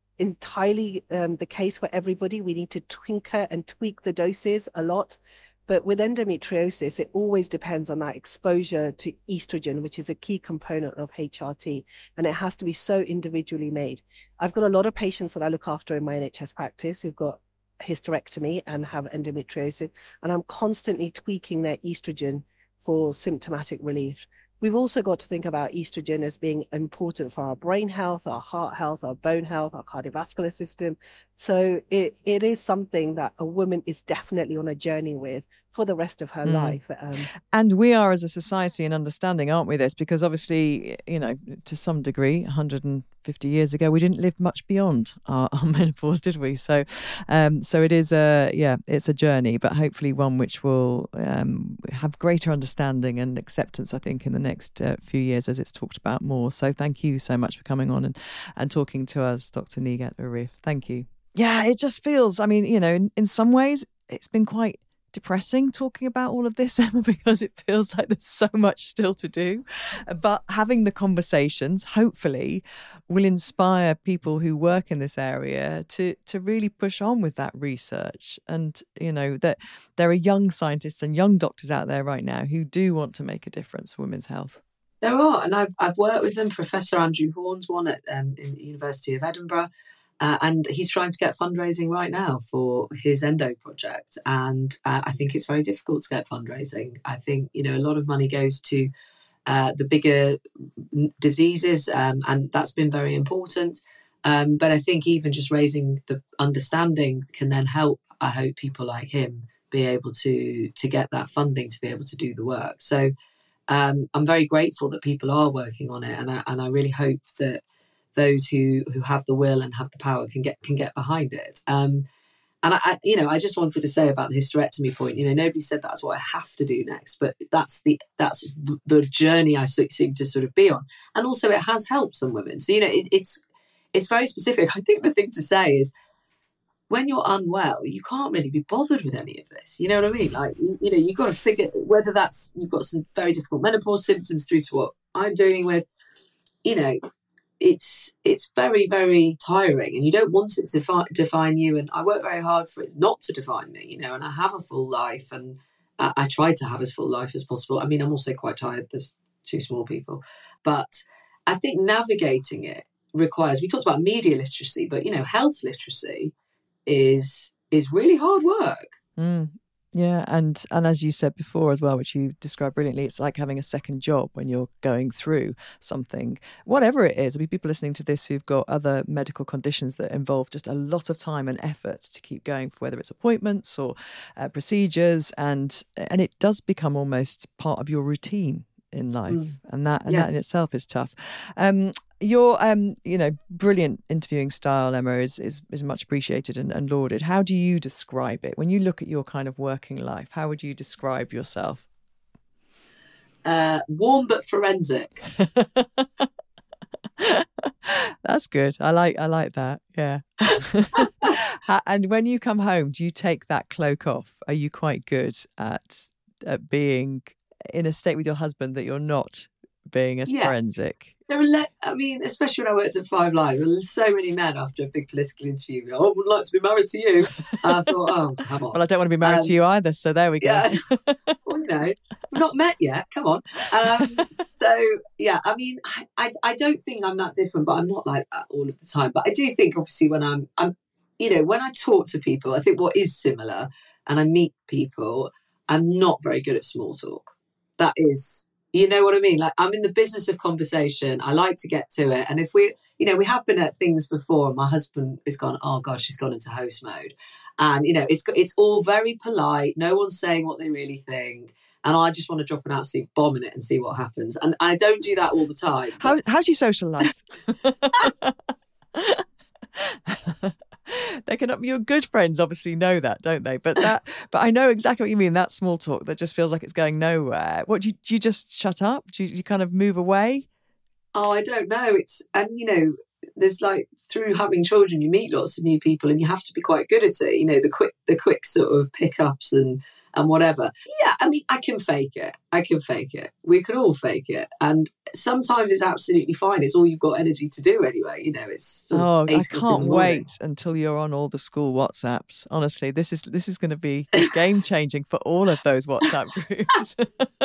entirely the case for everybody. We need to tinker and tweak the doses a lot. But with endometriosis, it always depends on that exposure to estrogen, which is a key component of HRT. And it has to be so individually made. I've got a lot of patients that I look after in my NHS practice who've got hysterectomy and have endometriosis. And I'm constantly tweaking their estrogen for symptomatic relief. We've also got to think about estrogen as being important for our brain health, our heart health, our bone health, our cardiovascular system. So it is something that a woman is definitely on a journey with for the rest of her life. And we are, as a society, in understanding, aren't we, this? Because obviously, to some degree, 150 years ago, we didn't live much beyond our menopause, did we? So it is it's a journey, but hopefully one which will have greater understanding and acceptance, I think, in the next few years as it's talked about more. So thank you so much for coming on and talking to us, Dr. Nighat Arif. Thank you. Yeah, it just feels, I mean, in some ways it's been quite depressing talking about all of this, Emma, because it feels like there's so much still to do. But having the conversations, hopefully, will inspire people who work in this area to really push on with that research. And, that there are young scientists and young doctors out there right now who do want to make a difference for women's health. There are, and I've worked with them. Professor Andrew Horn's one at in the University of Edinburgh. And he's trying to get fundraising right now for his endo project. And I think it's very difficult to get fundraising. I think, a lot of money goes to the bigger diseases, and that's been very important. But I think even just raising the understanding can then help, I hope, people like him be able to get that funding to be able to do the work. So I'm very grateful that people are working on it. And I really hope that those who have the will and have the power can get behind it. And I just wanted to say about the hysterectomy point. Nobody said that's what I have to do next, but that's the journey I seem to sort of be on. And also, it has helped some women. So it's very specific. I think the thing to say is, when you're unwell, you can't really be bothered with any of this. You know what I mean? Like you've got to figure whether that's you've got some very difficult menopause symptoms through to what I'm dealing with. It's very, very tiring, and you don't want it to define you. And I work very hard for it not to define me, and I have a full life, and I try to have as full life as possible. I mean, I'm also quite tired. There's 2 small people. But I think navigating it requires, we talked about media literacy, but, health literacy is really hard work. Mm. Yeah, and as you said before as well, which you described brilliantly, it's like having a second job when you're going through something, whatever it is. I mean, people listening to this who've got other medical conditions that involve just a lot of time and effort to keep going, for whether it's appointments or procedures, and it does become almost part of your routine in life, and that in itself is tough. Your brilliant interviewing style, Emma, is much appreciated and lauded. How do you describe it when you look at your kind of working life? How would you describe yourself? Warm but forensic. That's good. I like that. Yeah. And when you come home, do you take that cloak off? Are you quite good at being in a state with your husband that you're not being as forensic? There are, especially when I worked at 5 Live, there were so many men after a big political interview. I would like to be married to you. And I thought, oh, come on. Well, I don't want to be married to you either, so there we go. Yeah. Well, we've not met yet. Come on. I don't think I'm that different, but I'm not like that all of the time. But I do think, obviously, when I'm when I talk to people, I think what is similar, and I meet people, I'm not very good at small talk. That is... You know what I mean? Like, I'm in the business of conversation. I like to get to it. And if we have been at things before, and my husband has gone, oh God, she's gone into host mode. And, it's all very polite. No one's saying what they really think. And I just want to drop an absolute bomb in it and see what happens. And I don't do that all the time. How's your social life? Your good friends obviously know that, don't they? But I know exactly what you mean. That small talk that just feels like it's going nowhere. What do you just shut up? Do you kind of move away? Oh, I don't know. There's like, through having children, you meet lots of new people, and you have to be quite good at it. The quick sort of pickups and whatever. Yeah, I mean, I can fake it. We could all fake it. And sometimes it's absolutely fine. It's all you've got energy to do anyway. It's I can't wait until you're on all the school WhatsApps. Honestly, this is going to be game changing for all of those WhatsApp groups.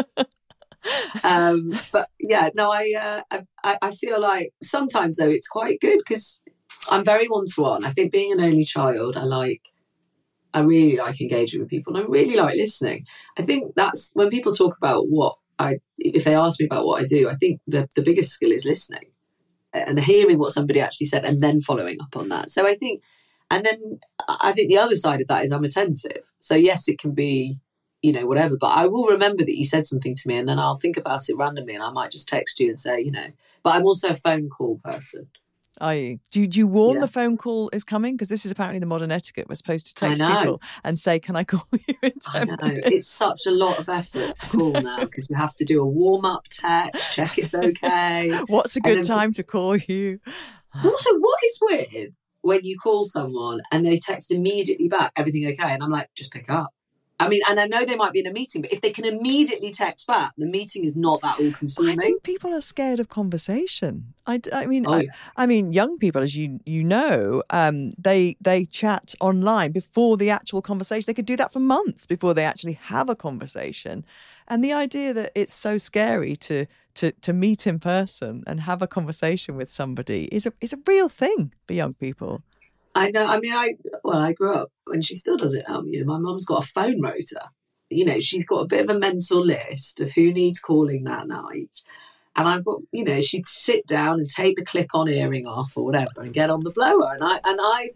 But yeah, no, I feel like sometimes though it's quite good because I'm very one-to-one. I think being an only child, I really like engaging with people, and I really like listening. I think that's when people talk about if they ask me about what I do, I think the biggest skill is listening and hearing what somebody actually said and then following up on that. So I think the other side of that is I'm attentive. So yes, it can be, whatever, but I will remember that you said something to me, and then I'll think about it randomly, and I might just text you and say, but I'm also a phone call person. Are you? Do you warn the phone call is coming? Because this is apparently the modern etiquette. We're supposed to text people and say, can I call you in 10 minutes? It's such a lot of effort to call now because you have to do a warm-up text, check it's okay. What's a good time to call you? Also, what is weird when you call someone and they text immediately back, everything okay? And I'm like, just pick up. I mean, and I know they might be in a meeting, but if they can immediately text back, the meeting is not that all-consuming. I think people are scared of conversation. I mean, young people, as you know, they chat online before the actual conversation. They could do that for months before they actually have a conversation. And the idea that it's so scary to meet in person and have a conversation with somebody is a real thing for young people. I know. I mean, I grew up, and she still does it now. My mum's got a phone rotor. She's got a bit of a mental list of who needs calling that night. And I've got, she'd sit down and take the clip-on earring off or whatever and get on the blower. And I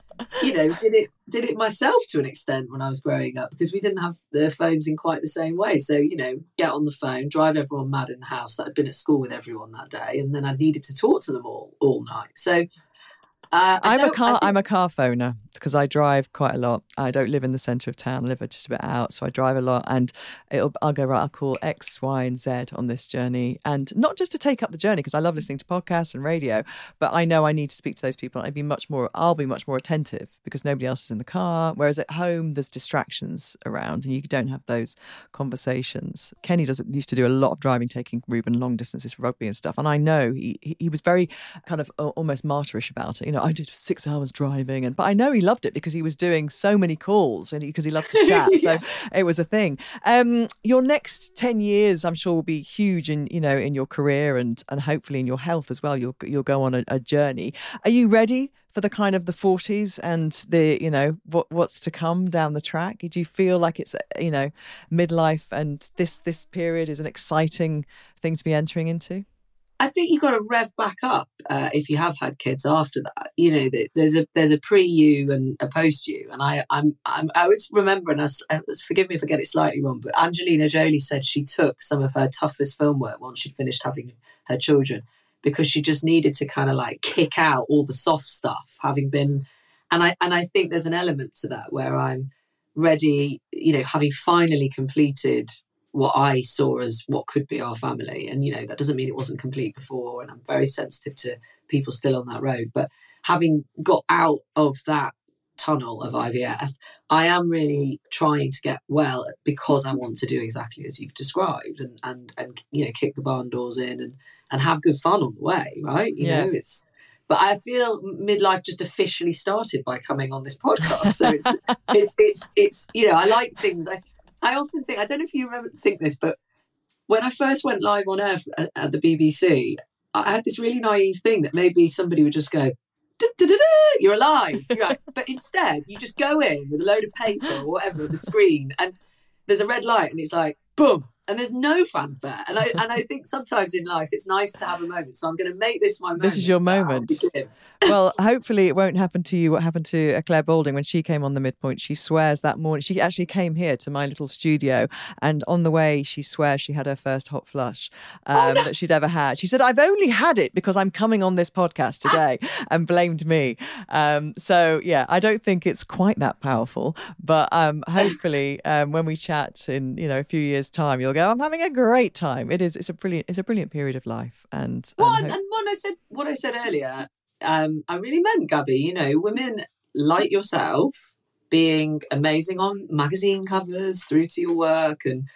did it myself to an extent when I was growing up, because we didn't have the phones in quite the same way. So, get on the phone, drive everyone mad in the house that had been at school with everyone that day. And then I needed to talk to them all night. So I'm a car phoner because I drive quite a lot. I don't live in the centre of town. I live just a bit out, so I drive a lot. And I'll go, right, I'll call X, Y and Z on this journey. And not just to take up the journey, because I love listening to podcasts and radio, but I know I need to speak to those people. I'll be much more attentive because nobody else is in the car. Whereas at home, there's distractions around and you don't have those conversations. Kenny used to do a lot of driving, taking Ruben long distances for rugby and stuff. And I know he was very kind of almost martyrish about it. I did 6 hours driving, but I know he loved it because he was doing so many calls and because he loves to chat. Yeah. So it was a thing. Your next 10 years, I'm sure, will be huge in your career and hopefully in your health as well. You'll go on a journey. Are you ready for the kind of the 40s and the what's to come down the track? Do you feel like it's midlife and this period is an exciting thing to be entering into? I think you've got to rev back up if you have had kids after that. There's a pre-you and a post-you, and I always remember, and forgive me if I get it slightly wrong, but Angelina Jolie said she took some of her toughest film work once she'd finished having her children because she just needed to kind of like kick out all the soft stuff, having been, and I think there's an element to that where I'm ready, having finally completed what I saw as what could be our family. And, that doesn't mean it wasn't complete before. And I'm very sensitive to people still on that road. But having got out of that tunnel of IVF, I am really trying to get well because I want to do exactly as you've described and kick the barn doors in and have good fun on the way, right? But I feel midlife just officially started by coming on this podcast. So it's I like things. I often think, I don't know if you think this, but when I first went live on air at the BBC, I had this really naive thing that maybe somebody would just go, you're alive. But instead, you just go in with a load of paper or whatever, the screen, and there's a red light and it's like, boom. And there's no fanfare. And I think sometimes in life it's nice to have a moment. So I'm going to make this my moment. This is your moment. Well, hopefully it won't happen to you what happened to Claire Balding when she came on the Midpoint. She swears that morning. She actually came here to my little studio, and on the way she swears she had her first hot flush that she'd ever had. She said, I've only had it because I'm coming on this podcast today, and blamed me. So yeah, I don't think it's quite that powerful, but hopefully when we chat in a few years' time, you'll go, I'm having a great time. It's a brilliant period of life. And what I said earlier, I really meant, Gabby. Women like yourself being amazing on magazine covers through to your work, and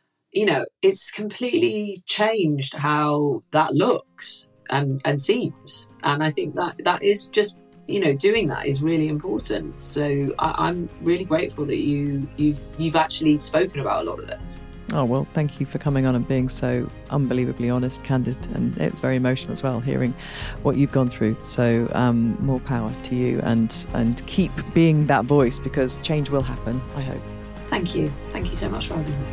it's completely changed how that looks and seems. And I think that is just doing that is really important. So I'm really grateful that you've actually spoken about a lot of this. Oh, well, thank you for coming on and being so unbelievably honest, candid, and it was very emotional as well, hearing what you've gone through. So more power to you and keep being that voice, because change will happen, I hope. Thank you. Thank you so much for having me.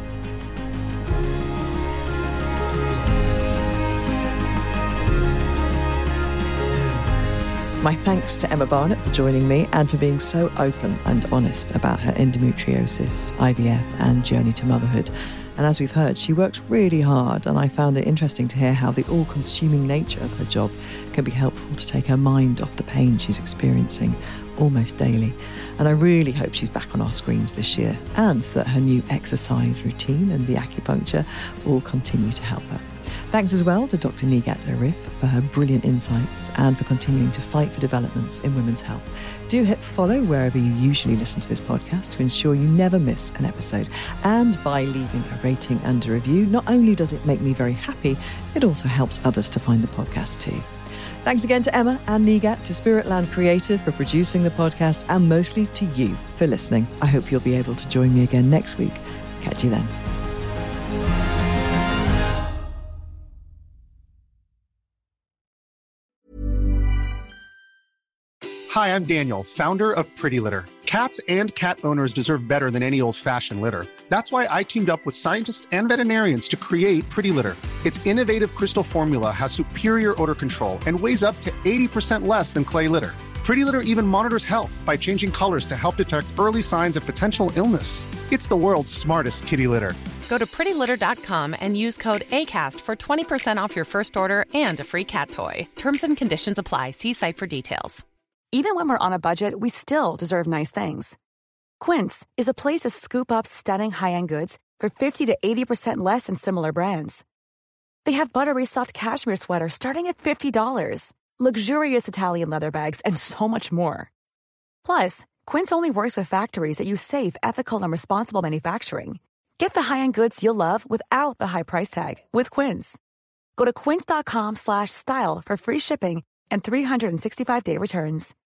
My thanks to Emma Barnett for joining me and for being so open and honest about her endometriosis, IVF and journey to motherhood. And as we've heard, she works really hard, and I found it interesting to hear how the all-consuming nature of her job can be helpful to take her mind off the pain she's experiencing almost daily. And I really hope she's back on our screens this year, and that her new exercise routine and the acupuncture will continue to help her. Thanks as well to Dr. Nigat Arif for her brilliant insights and for continuing to fight for developments in women's health. Do hit follow wherever you usually listen to this podcast to ensure you never miss an episode. And by leaving a rating and a review, not only does it make me very happy, it also helps others to find the podcast too. Thanks again to Emma and Nigat, to Spiritland Creative for producing the podcast, and mostly to you for listening. I hope you'll be able to join me again next week. Catch you then. Hi, I'm Daniel, founder of Pretty Litter. Cats and cat owners deserve better than any old-fashioned litter. That's why I teamed up with scientists and veterinarians to create Pretty Litter. Its innovative crystal formula has superior odor control and weighs up to 80% less than clay litter. Pretty Litter even monitors health by changing colors to help detect early signs of potential illness. It's the world's smartest kitty litter. Go to prettylitter.com and use code ACAST for 20% off your first order and a free cat toy. Terms and conditions apply. See site for details. Even when we're on a budget, we still deserve nice things. Quince is a place to scoop up stunning high-end goods for 50 to 80% less than similar brands. They have buttery soft cashmere sweaters starting at $50, luxurious Italian leather bags, and so much more. Plus, Quince only works with factories that use safe, ethical, and responsible manufacturing. Get the high-end goods you'll love without the high price tag with Quince. Go to quince.com/style for free shipping and 365-day returns.